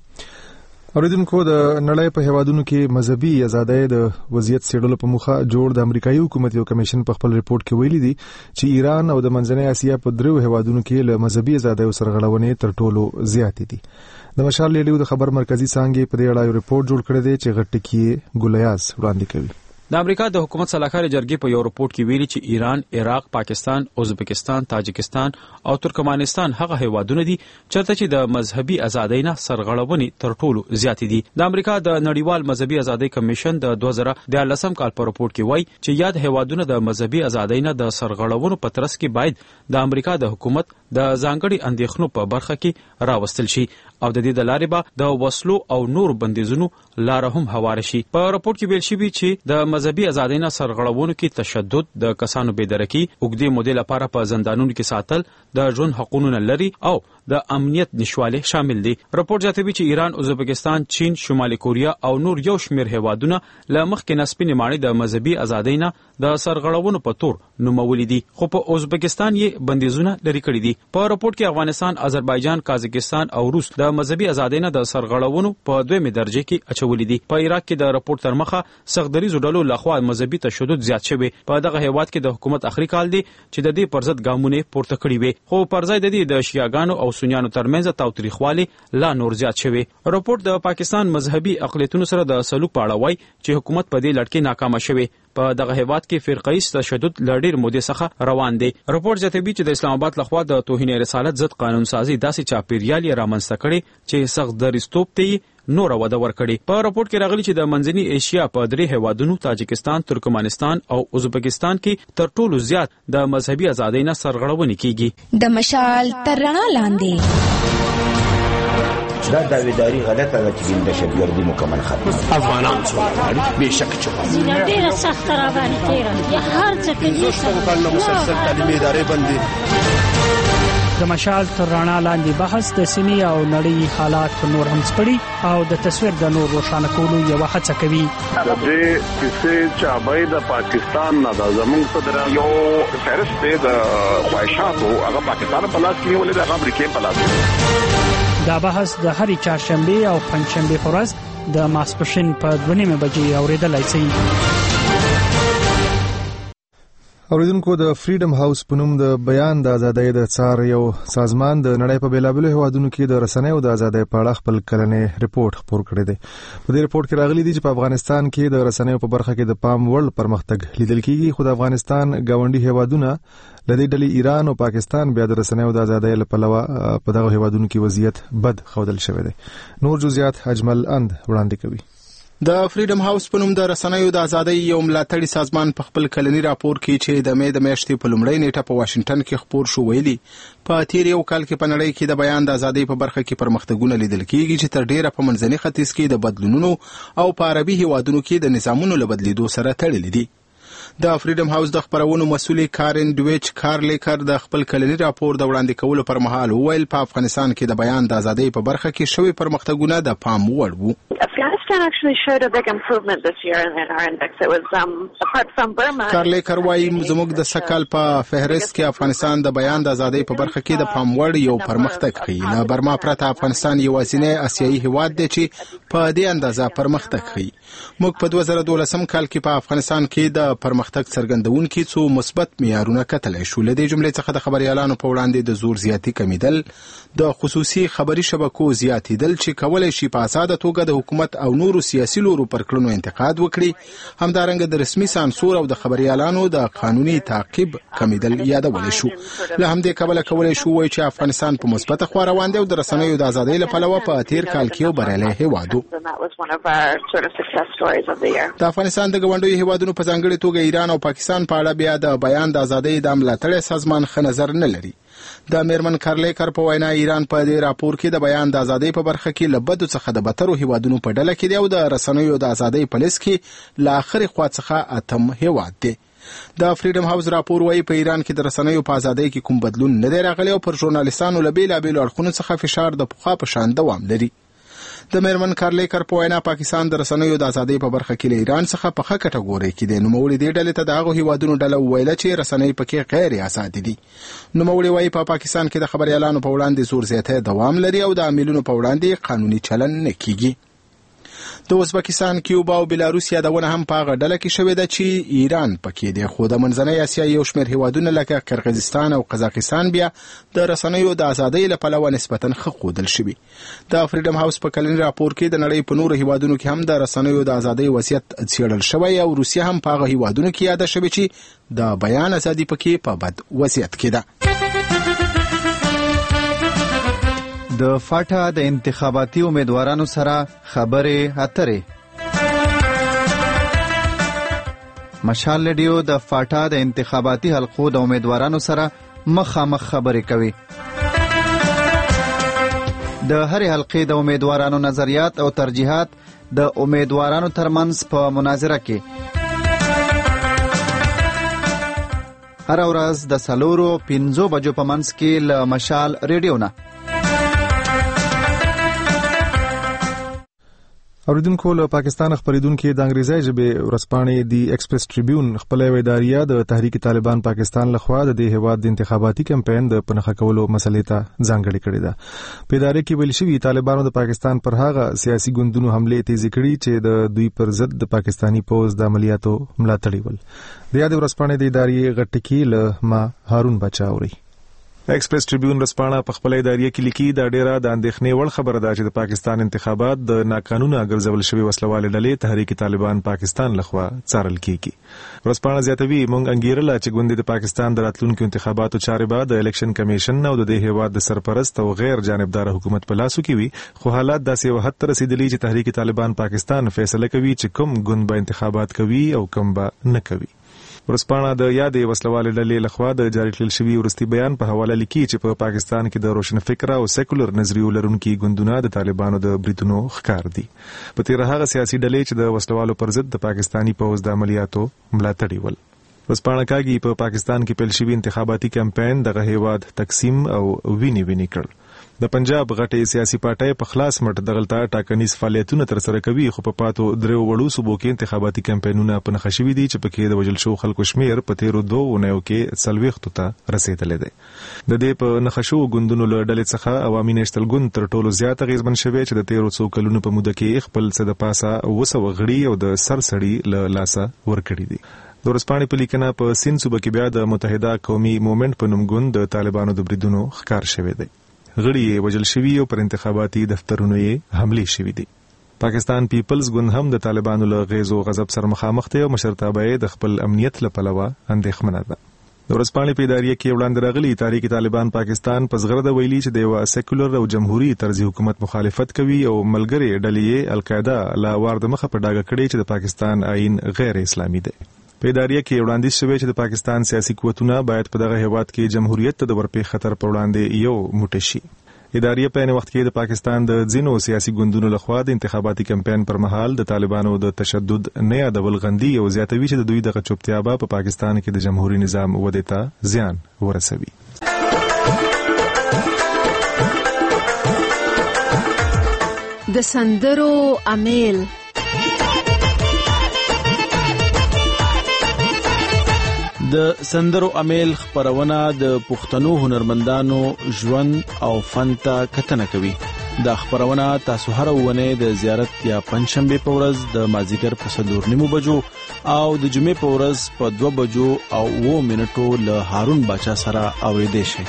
اوریدونکو د نړۍ په هیوادونو کې مذهبي ازادۍ د وضعیت سیړلو په مخه جوړ د امریکایي حکومت یو کمیشن په خپل ریپورت کې ویلي دي چې ایران او د منځنۍ اسیا په دریو هیوادونو کې له مذهبي ازادۍ سرغړونې تر ټولو زیاتې دي. د مشال ریډیو د خبر مرکزی څانګې په دې اړه یو ریپورت جوړ کړی دی چې غټکی ګولیاز وړاندې کوي. د امریکا د حکومت سلاکار جرګې په یو رپورت کې ویلي چې ایران، عراق، پاکستان، ازبکستان، تاجکستان او ترکمنستان هغه هیوادونه دي چېرته چې د مذهبي ازادۍ نه سرغړونې تر ټولو زیاتې دي. د امریکا د نړیوال مذهبي ازادۍ کمیشن د 2014 کال په رپورت کې وایي چې یاد هیوادونه د مذهبي ازادۍ نه د سرغړونو په ترڅ کې باید د امریکا د حکومت د ځانګړي اندېښنو په برخه کې راوستل شي او د دې د لارې به د وسلو او نور بندیزونو لار هم هواره شي. په رپورت کې ویل شوی چې د مذهبي ازادۍ نه سرغړونو کې تشدد، د کسانو بېدرکي، اوږدې مودې لپاره په زندانونو کې ساتل، د ژوند حقوقو نه لري او د امنیت نشواله شامل دي. رپورت زیاتوي چې ایران، ازبکستان، چین، شمالي کوریا او نور یو شمېر هیوادونه له مخکې نسبینې ماڼۍ د مذهبي ازادۍ نه د سرغړونو په تور نومولي دي خو په ازبکستان یې بندیزونه لري کړي دي. په رپورت کې افغانستان، آذربایجان، قازقستان او روس د مذهبي ازادۍ نه د سرغړونو په دویمه درجه کې اچولي دي. په عراق کې د رپورت تر مخه سختدریزو ډلو لخوا مذهبي تشدد زیات شوی. په دغه هیواد کې د حکومت اخري کال دی چې د دې پر ضد ګامونه پورته کړي وي خو پر ځای د دې د شیعاګانو او سنیانو ترمنځ تاوتریخوالي لا نور زیات شوی. رپورت د پاکستان مذهبي اقلیتونو سره د سلوک په اړه وایي چې حکومت په دې لړ کې ناکام شوی. په دغه هیواد کې فرقه‌ای تشدد لړیر مودې څخه روان دی. رپورت زیاتوي چې د اسلام آباد لخوا د توهین رسالت ضد قانون سازي داسې چاپیریال رامنځته کړي چې سخت دریستوب ته نور وده ورکړي. په رپورت کې راغلي چې د منځنۍ ایشیا په درې هیوادونو تاجکستان، ترکمنستان او ازبکستان کې تر ټولو زیات د مذهبي ازادۍ نه سرغړونې کیږي. د مشال تر رڼا لاندې دا داویداری غلطه ده چې دهشتګردي مکمل ختمه. افغانان سوله غواړي بېشکه چې غواړي. ډېره سخته راباندې تېره هر څه کوي. 50 کال نه مسلسل تعلیمي ادارې بندي. د مشال تر رڼا لاندې بحث د سیمې او نړۍ حالات نور هم سپړي او د تصویر د نور روښانه کولو یوه هڅه کوي. د دې کیسې چابې د پاکستان نه د زموږ صدر یو فهرست دی د خواهشاتو هغه پاکستان په لاس کې نیولې ده، هغه امریکا په لاس. دا بحث د هرې چهارشنبې او پنجشنبې په ورځ د ماسپښین په 2:30 بجې اورېدلای شئ. اوریدونکو د فریډم هاوس په نوم د بیان د ازادۍ د څار یو سازمان د نړۍ په بیلابلو هیوادونو کې د رسنیو د ازادۍ په اړه خپل کلنې ریپورت خپور کړی دی. په دې ریپورت کې راغلي دي چې په افغانستان کې د رسنیو په برخه کې د پام وړ پرمختګ لیدل کیږي، خو د افغانستان ګاونډي هیوادونه لدې ډلې ایران او پاکستان بیا د رسنیو د ازادۍ لپاره په دغه هیوادونو کې وضعیت بد ښودل شوی دی. نور جزئیات اجمل اند وړاندې کوي. د فریډم هاوس په نوم د رسنیو د ازادۍ یو ملاتړي سازمان په خپل کلنی راپور کې چې د مې د میاشتې په لومړۍ نیټه په واشنگټن کې خپور شو ویلي په تیر یو کال کې په نړۍ کې د بیان د ازادۍ په برخه کې پرمختګونه لیدل کیږي چې تر ډیره په منځني ختیځ کې د بدلونونو او په عربي هیوادونو کې د نظامونو له بدلیدو سره تړلي دي. د فریډم هاوس د خبرونو مسؤل کارن ډویچ کارلیکر د خپل کلنی راپور د وړاندې کولو پر مهال وویل په افغانستان کې د بیان د ازادۍ په برخه کې شوی پرمختګونه د پام وړ وو. Afghanistan actually showed a big improvement this year in our index. It was apart from Burma. کارلیکر وايي زموږ د سکل په فهرست کې افغانستان د بیان د ازادۍ په برخه کې د پام وړ یو پرمختګ کوي. له برما پرته افغانستان یوازینی آسیایي هیواد دی چې په دې اندازه پرمختګ کوي. موږ په 2012 کال کې په افغانستان کې د پرمختګ څرګندونکو څو مثبت معیارونه کتلای شو. له دې جملې څخه د خبريالانو په وړاندې د زور زیاتی کمیدل، د خصوصي خبري شبکو زیاتیدل چې کولای شي په آزاده توګه د حکومت او نورو سیاسي لورو پر کړنو انتقاد وکړي، همدارنګه د رسمي سانسور او د خبريالانو د قانوني تعقیب کمیدل یادول شو. له همدې کبله کولای شو وایي چې افغانستان په مثبت خوا روان دی او د رسنیو د ازادۍ لپاره په تیر کال کې یو بریالی هیواد و. د افغانستان د ګاونډیو هیوادونو په ځانګړي توګه ایران او پاکستان په اړه بیا د بیان د ازادۍ د ملاتړ سازمان ښه نظر نه لري. د میرمن کارلیکر په وینا ایران په دې راپور کې د بیان د ازادۍ په برخه کې له بدو څخه د بترو هیوادونو په ډله کې دی او د رسنیو د ازادۍ په لیست کې له اخري خوا څخه اتم هیواد دی. د فریډم هاوس راپور وايي په ایران کې د رسنیو په ازادۍ کې کوم بدلون نه دی راغلی او پر ژورنالیستانو له بیلابیلو اړخونو څخه فشار د پخوا په شان دوام لري. د میرمن کارلیکر په وینا پاکستان د رسنیو د ازادۍ په برخه کې له ایران څخه په ښه کټګوري کې دی. نوموړي دې ډلې ته د هغو هیوادونو ډله وویله چې رسنۍ پکې غیر آزاد دي. نوموړي وايي په پاکستان کې د خبريالانو په وړاندې زور زیاتی دوام لري او د عاملونو په وړاندې قانوني چلن نه کیږي. د ازبکستان، کیوبا او بلاروس یادونه هم په هغه ډله کې شوې ده چې ایران پکې دی، خو د منځنۍ اسیا یو شمېر هیوادونه لکه قرغیزستان او قزاقستان بیا د رسنیو د ازادۍ له پلوه نسبتاً ښه ښودل شوي. د فریډم هاوس په کلني راپور کې د نړۍ په نورو هیوادونو کې هم د رسنیو د ازادۍ وضعیت څېړل شوی او روسیه هم په هغه هیوادونو کې یاده شوې چې د بیان ازادي پکې په بد وضعیت کې ده. د فاټا د انتخاباتي امیدوارانو سره خبرې اترې. مشال رادیو د فاټا د انتخاباتي حلقو د امیدوارانو سره مخامخ خبرې کوي. د هرې حلقې د امیدوارانو نظریات او ترجیحات د امیدوارانو ترمنځ په مناظره کې هر ورځ د 4-5 بجو په منځ کې له مشال رادیو نه. اوریدونکو له پاکستان خبرېدونکو د انګریزي ژبې ورځپاڼې دی ایکسپریس ټریبیون خپل اداریه د تحریک طالبان پاکستان لخوا د دې هیواد د انتخاباتي کمپاین د پنهخه کولو مسلې ته ځانګړې کړې ده. په ادارې کې ویل شوی طالبانو د پاکستان پر هغه سیاسي ګوندونو حمله تیز کړې چې د دوی پر ضد د پاکستانی پوز د عملیاتو ملاتړ ول. د یاد ورځپاڼې د ادارې غټکی له ما هارون بچاوري. ایکسپریس ټریبیون رسپانه په خپل ادارې کې لیکي دا ډیره د اندېښنې وړ خبره ده چې د پاکستان انتخابات د ناقانونه ګرځول شوی وسلواله ډلې تحریک طالبان پاکستان لخوا څارل کیږي. رسپانه زیاتوي مونږ انګیرله چې ګوندې د پاکستان د راتلونکو انتخاباتو چارې به د الیکشن کمیشن او د دې هیواد د سرپرست او غیر جانبدار حکومت په لاسو کې وي، خو حالات داسې یو حد ته رسیدلي چې تحریک طالبان پاکستان فیصله کوي چې کوم ګوند به انتخابات کوي او کوم به نه کوي. ورسپانه د یادې وسلوالې ډلې لخوا د جاری کړل شوی ورستي بیان په حواله لیکي چې په پاکستان کې د روشن فکر او سیکولر نظریو لرونکي ګوندونه د طالبانو د بریدونو ښکار دي. په تیر هغه سیاسي ډلې چې د وسلوالو پر ضد د پاکستانی پوځ د عملیاتو ملاتړ ول. ورسپانه کاږي په پاکستان کې پیل شوی انتخاباتي کمپاین دغه هیواد تقسیم او ویني کړ. د پنجاب غټې سیاسي پارټۍ په خلاص مټ دغلطه ټاکنیز فعالیتونه تر سره کوي، خو په پاتو درو وړو صوبو کې انتخاباتي کمپاینونه په نښه شوي دي چې پکې د وژل شو خلکو شمیر په تیرو 2 اونیو کې 40 ته رسیدلی دی. د دې په نښه شو ګوندونو له ډلې څخه عوامي نېشنل ګوند تر ټولو زیات اغېزمن شوی چې د تیرو څو کلونو په موده کې خپل څه د پاسه 200 غړي او د سرسړي له لاسه ورکړي دي. د ورسپانې په لیکنه په سین صوبه کې بیا د متحده قومي موومنټ په نوم ګوند د طالبانو د بریدونو ښکار شوی دی. غړي یې وژل شوي او پر انتخاباتي دفترونو یې حملې شوي دي. پاکستان پیپلز ګوند هم د طالبانو له غیظ او غضب سره مخامخ دی او مشرتابه یې د خپل امنیت له پلوه اندېښمنه ده. د ورځپاڼې په ادارې کې وړاندې راغلي تحریک طالبان پاکستان په زغرده ویلي چې د یو سیکولر او جمهوریت طرز حکومت مخالفت کوي او ملګری ډلې القاعده لا وار د مخه په ډاګه کړي چې د پاکستان آئین غیر اسلامي دی. په ادارې کې وړاندیز شوی چې د پاکستان سیاسي قوتونه باید په دغه هیواد کې جمهوریت ته د ورپې خطر پر وړاندې یو موټی شي. ادارې په وخت کې د پاکستان د ځینو سیاسي ګوندونو لخوا د انتخاباتي کمپاین پر مهال د طالبانو د تشدد نه یادول غندي او زیاتوي چې د دوی دغه چوپتیا به په پاکستان کې د جمهوریت نظام ودې ته زیان ورسوي. د سندرو امیل د سندرو امیل خبرونه د پښتنو هنرمندانو ژوند او فن ته کتنه کوي. دا خبرونه تاسو هر ونه د زیارت یا پنځشنبه په ورځ د مازیګر په 4:30 بجو او د جمعې په ورځ په 2 بجو او 2 منټو له هارون باچا سره اوریدئ شئ.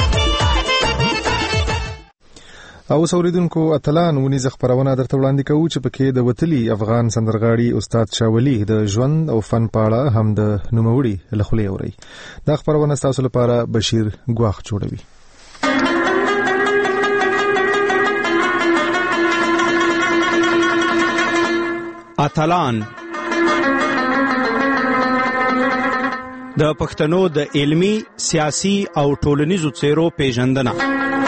او اوریدونکو اتلان ونیز خبرونه درته وړاندې کوو چې پکې د وتلی افغان سندرغاړي استاد شاولی د ژوند او فن پاړه هم د نوموړي لخوا اوري. دا خبرونه تاسو لپاره بشیر ګواخ جوړوي. اتلان د پښتنو د علمی، سیاسي او ټولنیزو څیرو پیژندنه.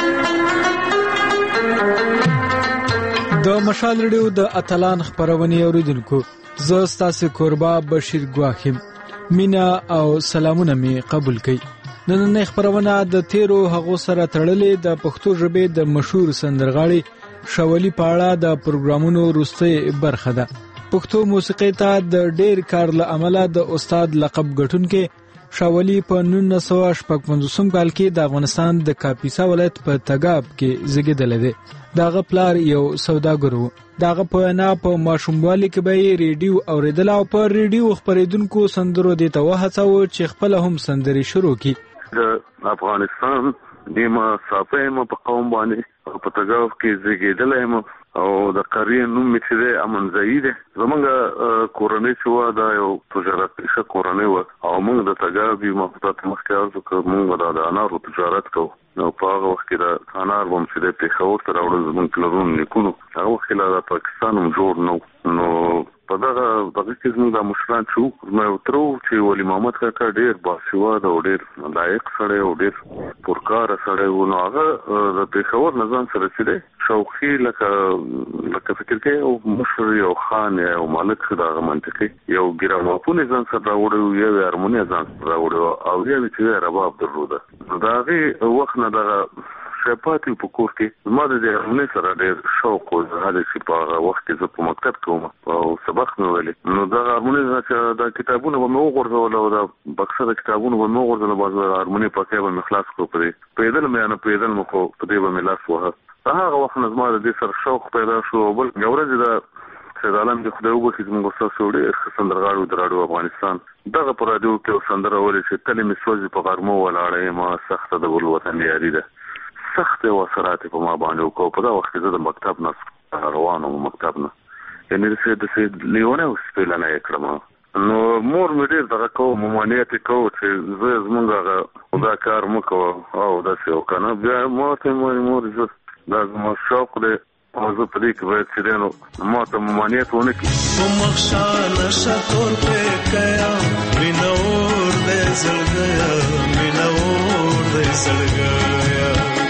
د مشال ریډیو د اتلان خبرونه اوریدونکو، زه ستاسو کوربه بشیر ګواخیم. مینا او سلامونه می قبول کړئ. نن خبرونه د تیرو هغو سره تړلې د پښتو ژبې د مشهور سندرغاړي شاولی پاړه د پروګرامونو وروستۍ برخه ده. پښتو موسیقي ته د ډېر کار له امله د استاد لقب ګټونکو شاولی په 1955 کال کې د افغانستان د کاپیسا ولایت په تګاب کې زیږیدل دي. داغه پلار یو سوداګر و. داغه په نه په ماشوموالي کې به ریډیو اوریدل او په ریډیو خبرېدونکو سندرو د توهڅو چې خپل هم سندري شروع کړي. د افغانستان دیمه صافه په قوم باندې په تګاب کې زیږیدل او د قریه نوم چې د امنځای دي. زمونږ کورنۍ شو دا یو تجارت ښه کورنۍ و او موږ د تګاب مخاطب مخکې ارزو موږ د انارو تجارت کوو. نو په هغه وخت کې د انار بم چې د پیښور تر اورز زمونږ کلرون نکونو هغه وخت کې د پاکستان هم جوړ نو په دغه کې زموږ د مشران چې مې وترو چې ولی محمد کاکا ډېر باسواده او ډېر لایق سړی او ډېر پرکاره سړی و. نو هغه د پیښور نظام سره چې شوقي لکه فکر کوي او مشر یو خان او مالک دغه منطقي یو ګرامافون ځان سره راوړی یو هارمونی ځان سره راوړی او یو چې رباب درلوده. دا غي وخت نه دغه شپاتي په کور کې ما د هارمونی سره ډېر شوق و. هغه چې په هغه وخت کې زه په مکتب کوم او سبق مې ویلي. نو دا هارمونی چې د کتابونو به مې وغورځول او د بکسه د کتابونو به مې وغورځول باز هارمونی پکې به مې خلاص کړو. پرې پیدل مې نه پیدل مې خو په دې به مې لاس وهه. هغه وخت نه زما د دې سره شوق پیدا شو. بل ورځ د سید عالم د خدای وبخښي زموږ استاد ډېر سندرغاړو د راډیو افغانستان دغه پر راډیو کې سندره ولې چې کلمې سوځي په غرمو ولاړې ما سخته د بل وطن یاري ده. سخت وسرات په ما باندې وکړو. په دا وخت کې د مکتب نه روانو مکتب نه یعنی د لیونه وسپیلنه کړم. نو مور مې ډېر دغه کوم ممانعت کوو چې زه زمونږ دا کار مکو او داسې وکنه. بیا ماته مور زه دا زما شوق دی او زه په دې کې باید چې دی نو ما ته ممانعت ونه کړي. په مخشا نشه تور پیکیا مینه اور دې زړګیا مینه اور دې زړګیا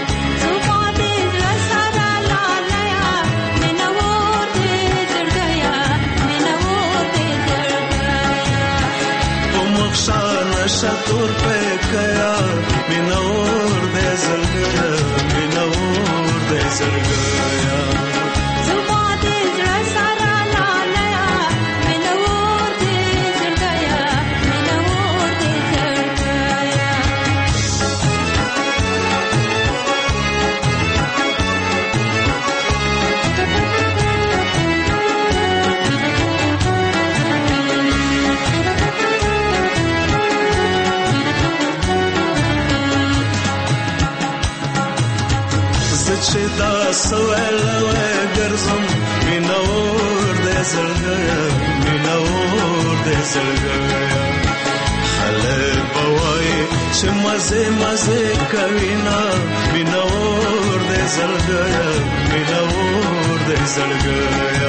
شتور په کیا مینور دې زړګیا مینور دې زړګیا زما دې زړه سره لاله مینور دې زړګیا مینور دې چې دا سوالوي ګرځم مینور دې زړګیا مینور دې زړګیا خلک بوای چې مزه مزه کوي نا مینور دې زړګیا مینور دې زړګیا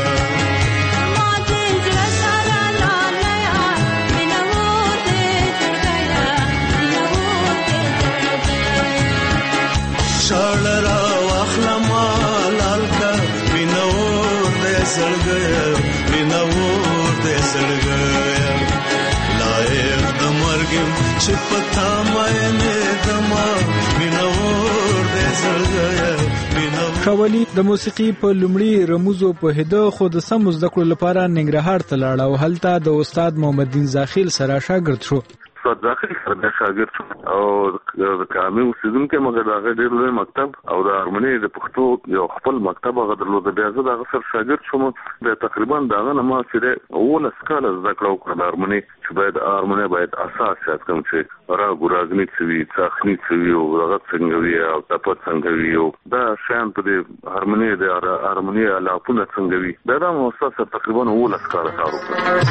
شالرا واخلما لالکا مینور دې زړګیا مینور دې زړګیا لایق د مرګم چې پتا مې نه دما مینور دې زړګیا. شاولی د موسیقي په لومړي رموزو په هده خو د سم زده کړو لپاره ننګرهار ته لاړ او هلته د استاد محمد دین زاخیل سره شاګرد شو. استاد زاخیل سره شاګرد شو او د کامي اوسیدونکو مګر هغه ډېر لوی مکتب او د هارموني د پښتو یو خپل مکتب هغه درلود. بیا زه د هغه سره شاګرد شوم. د تقریبا دغه نه ما چې 19 کاله زده کړه وکړه د هارموني چې باید هارموني باید اساس یاد کوم چې راګ راګنی څوي څاخنی څوي او هغه څنګه وي او تاسو څنګه وي او دا شان په هارموني د هارموني علاقونه څنګه وي دا د مؤسسه تقریبا 19 کاله کار وکړ.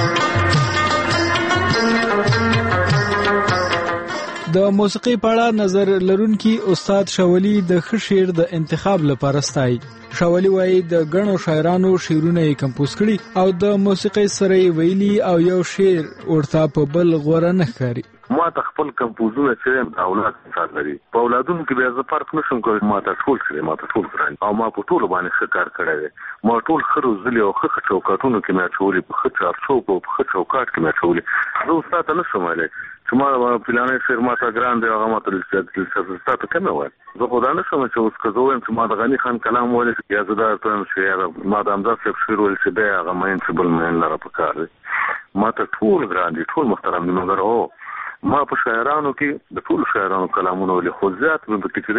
د موسیقي په اړه نظر لرونکي استاد شاولی د ښه شعر د انتخاب لپاره ستایي. شاولی وایي د غنو شاعرانو شعرونه یې کمپوز کړي او د موسیقي سره ویلي او یو شعر ورته په بل غوړه نه ښکاري. ما ته خپل کمپوزونه چې اولاد سات لري په اولادونو کې بیا زه فرق نشم کولی. ما ته ټول کړی ما ته ټول کړی او ما په ټول باندې ښه کار کړی دی. ما ټول خرو زلی او ښه چوکاټونو کې مې اچولي په ښه چارچوک او په ښه چوکاټ کې مې اچولي. زه استاد ته نشم ویلی چې ما پلانې شعر ما ته ګران دی هغه ما ته استاد ته کمه وایي. زه خو دا نشم چې اوس که زه وایم چې ما د غني خان کلام ویلی یا زه دا ته وایم چې ما د حمزه صاحب شعر ویل چې دی هغه مین چې بل مین لره پکار دی. ما ته ټول ګران دي ټول محترم دي مګر ما په شاعرانو کې د ټول شاعرانو کلامونه ولې خو زیات مې پکې چې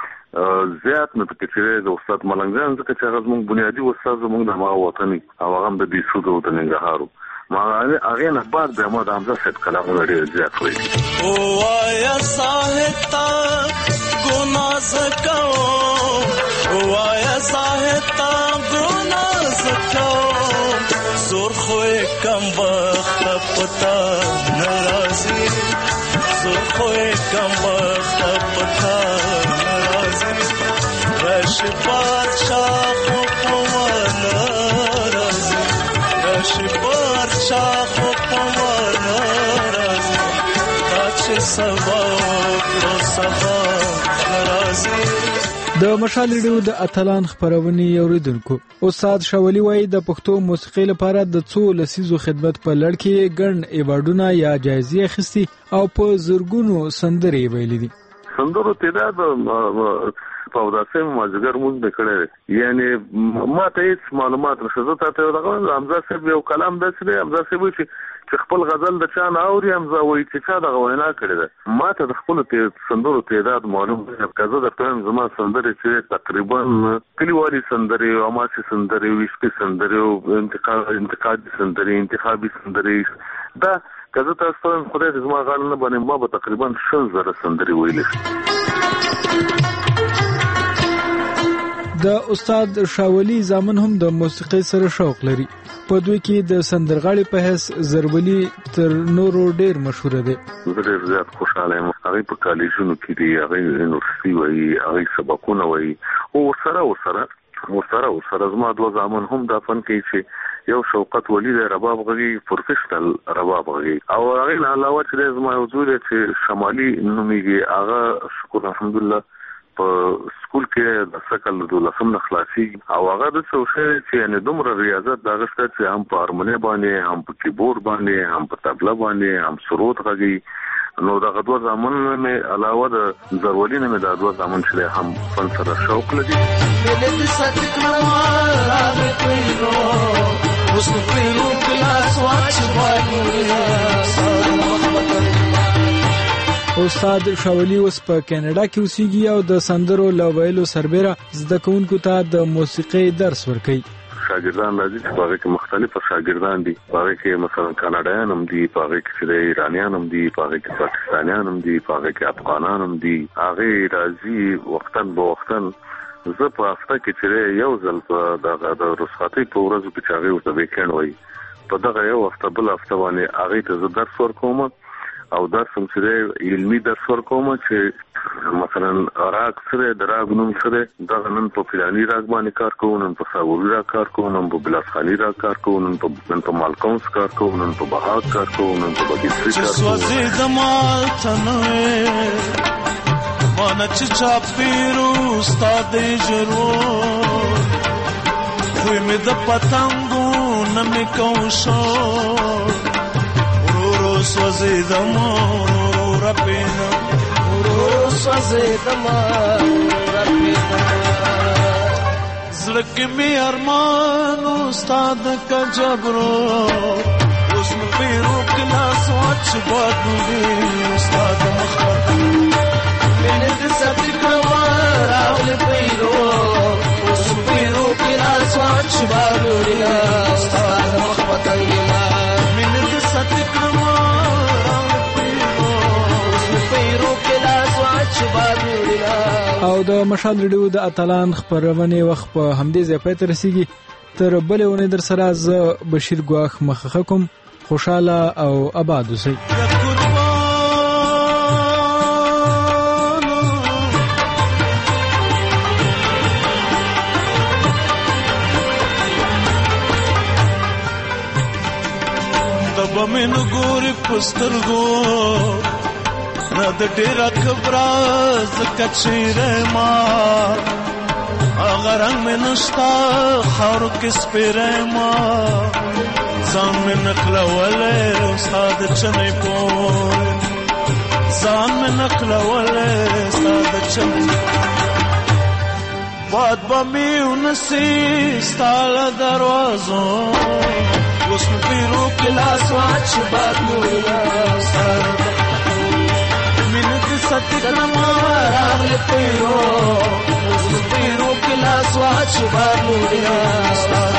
د استاد ملنګ جان ځکه چې هغه زموږ بنیادي استاد زموږ د ما وطني او هغه د دې سود او د ننګرهار ما هغه نه بعد به ما د حمزه صاحب کلامونه ډېر زیات ویلي. او یا ساحتا ګنا زکاو او یا ساحتا ګنا زکاو زور خو کم وخت پتا ناراضي زور خو کم وخت پتا ناراضي رش بادشاہ خو پوانا راضي رش بادشاہ خو پوانا راضي کاچ سبا او سبا ناراضي. د مشال ریډیو د اتلان خبرونه اوریدونکو استاد شاولی وایي د پښتو موسیقۍ لپاره د څو لسیزو خدمت په لړ کې ګڼ ایوارډونه یا جایزې اخیستي او په زرګونو سندرې ویلي دي. سندرو تعداد په داسې ماجګر موږ نکړې یعنی ما ته هیڅ معلومات نشته. زه ته دغه حمزه صاحب یو کلام داسې دی حمزه صاحب چې خپل غزل د چا نه اوري حمزه وایي چې چا دغه وینا کړې ده. ما ته د خپل سندرو تعداد معلوم دی. کزه د ټیم زما سندرې چې تقریبا کلیوالي سندرې او ماشي سندرې وشکي سندرې او انتقادي سندرې انتخابي سندرې دا کزه تاسو خدای دې زما غاړه نه باندې ما به تقریبا 6000 سندرې ویلې. د استاد شاولی زامن هم د موسیقۍ سره شوق لري. په دوی کې د سندرغاړي په حیث زربلی تر نورو ډیر مشهور دی. زه ډیر زیات خوشاله یم. هغه په کالجونو کې دی هغه یونیورسيټي وایي هغه سبقونه وایي او سره ورسره زما دوه زامن هم دا فن کوي چې یو شوکت ولی د رباب غږی پروفیشنل رباب غږی او هغه علاوه چې زما حضور چې شمالي نوميږي هغه شکر الحمدلله په سکول کې د سکل د لسم خلاصي او هغه د څه چې یعنی دومره ریاضت دا غشته چې هم په هارمونی باندې هم په کیبورډ باندې هم په طبله باندې هم سرود غږی نو دا غوړ زمون مې علاوه د ضروري نه دا دوه زمون چې هم فن سره شوق لري دې صدق نوار راغی پیرو اوس نو پیرو کلاس واچ استاد شاولی اوس په کینیډا کې اوسېږي او د سندرو لویلو سربېره زده کوونکو ته د موسیقي درس ورکوي. شاګردان راځي چې هغه کې مختلف شاګردان دي، هغه کې مثلا کاناډایان هم دي، هغه کې ایرانیان هم دي، هغه کې پاکستانیان هم دي، هغه کې افغانان هم دي. هغه راځي وختن به وختن زه په هفته کې چې یو ځل په د رخصتۍ په ورځو کې چې هغه ورته ویکند وایي په دغه یو هفته بل هفته باندې هغه ته زه درس ورکوم او درس هم چې علمي درس ورکوم چې مثلا راګ سره د راګ نوم سره دا نن په فلاني راګ باندې کار کوو، نن په ساوري راګ کار کوو، نن په بلاسخاني راګ کار کوو، نن په مالکونس کار کوو، نن په بهاګ کار کوو، نن په بګیسري کار کوو. سوځي د مال تنوي مانا چې چا پیرو استاد ضرور کوئی مې د پتنګو نمې کوشو ورو سوځي د مور رپینا ورو سوځي د مور رپینا زړه کې مې ارمان استاد کا جبرو اوس مې پیرو کلاس واچ بادوي استاد مخبط مینه د صدق نوار راغلی پیرو اوس پیرو کلاس واچ بادوي استاد مخبط مینه د صدق نوار راغلی پیرو اوس پیرو کلاس واچ بادوي. او د مشال ریډیو د اتلان خبرونه وخت په همدې ځای پاتې رسیږي. تر بلې ونې در سره ز بشیر ګواخ مخه کوم. خوشاله او آباد اوسئ. من ګوري پسترګو نه د ډېر خبره زکه چیرې ما اگر رنگ من نشتا خاور کې سپېره ما ځان مې نقلوله استاد چنې پور ځان مې نقلوله استاد چنې باد بمې ونسي ستاله دروازو اوس مې پیرو کلاس واچ بادوي سر مینه دې صدق نوار راغلی پیرو اوس مې پیرو کلاس واچ بادوي سر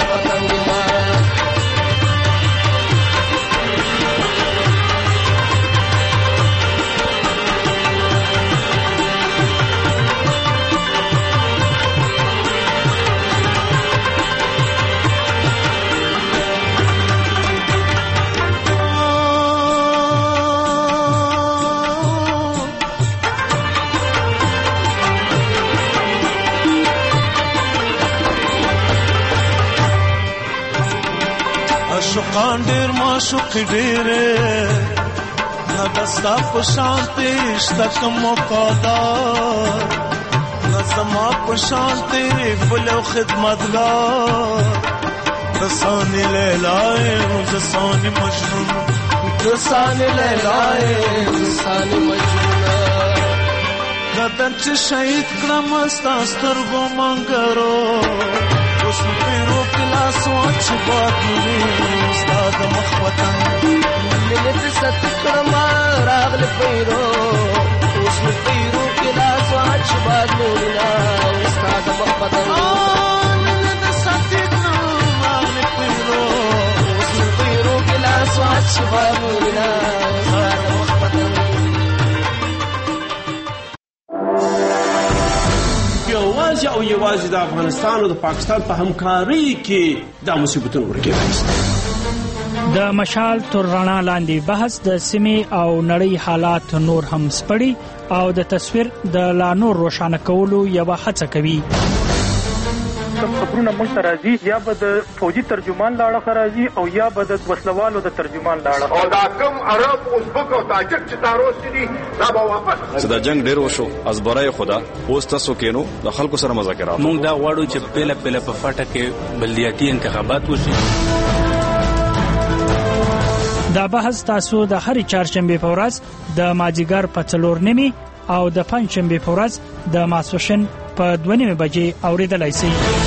شوقان ډېر معشوق ډېرې نه دستا په شانتې شته کوم وفادار نه زما په شانتې بل او خدمتګار دسانې لیلای دسانې مجنون دسانې لیلای دسانې مجنون غدن چې شهید کړم ستا سترګو منګرو اوس مې پیرو کلاس واچ بادوي استاد مخوتن مینه دې صدق نوار راغلی پیرو اوس مې پیرو کلاس واچ بادوي استاد مخوتن مینه دې صدق نوار راغلی پیرو اوس مې پیرو کلاس واچ بادوي استاد مخوتن. یوازې او یوازې د افغانستان او د پاکستان په همکارۍ کې دا مصیبتونه ورکېدای شي. د مشال تر رڼا لاندې بحث د سیمې او نړۍ حالات نور هم سپړي او د تصویر د لا نور روښانه کولو یو هڅه کوي. کوم خبرونه موږ ته راځي یا به د فوجي ترجمان لاړه راځي او یا به د وسلوالو د ترجمان لاړه او دا کوم عرب ازبک او تاجک چې تاروس دي دا به واپس دا جنگ ډیر وشو از برای خدا اوس تاسو کینو د خلکو سره مذاکرات موږ دا غواړو چې پهله په فاټه کې بلدیاتي انتخابات وشي. دا بحث تاسو د هرې چهارشنبه په ورځ د مازیګر په 4:30 او د پنځشنبه په ورځ د ماسپښین په 2:30 بجې اوریدلای شئ.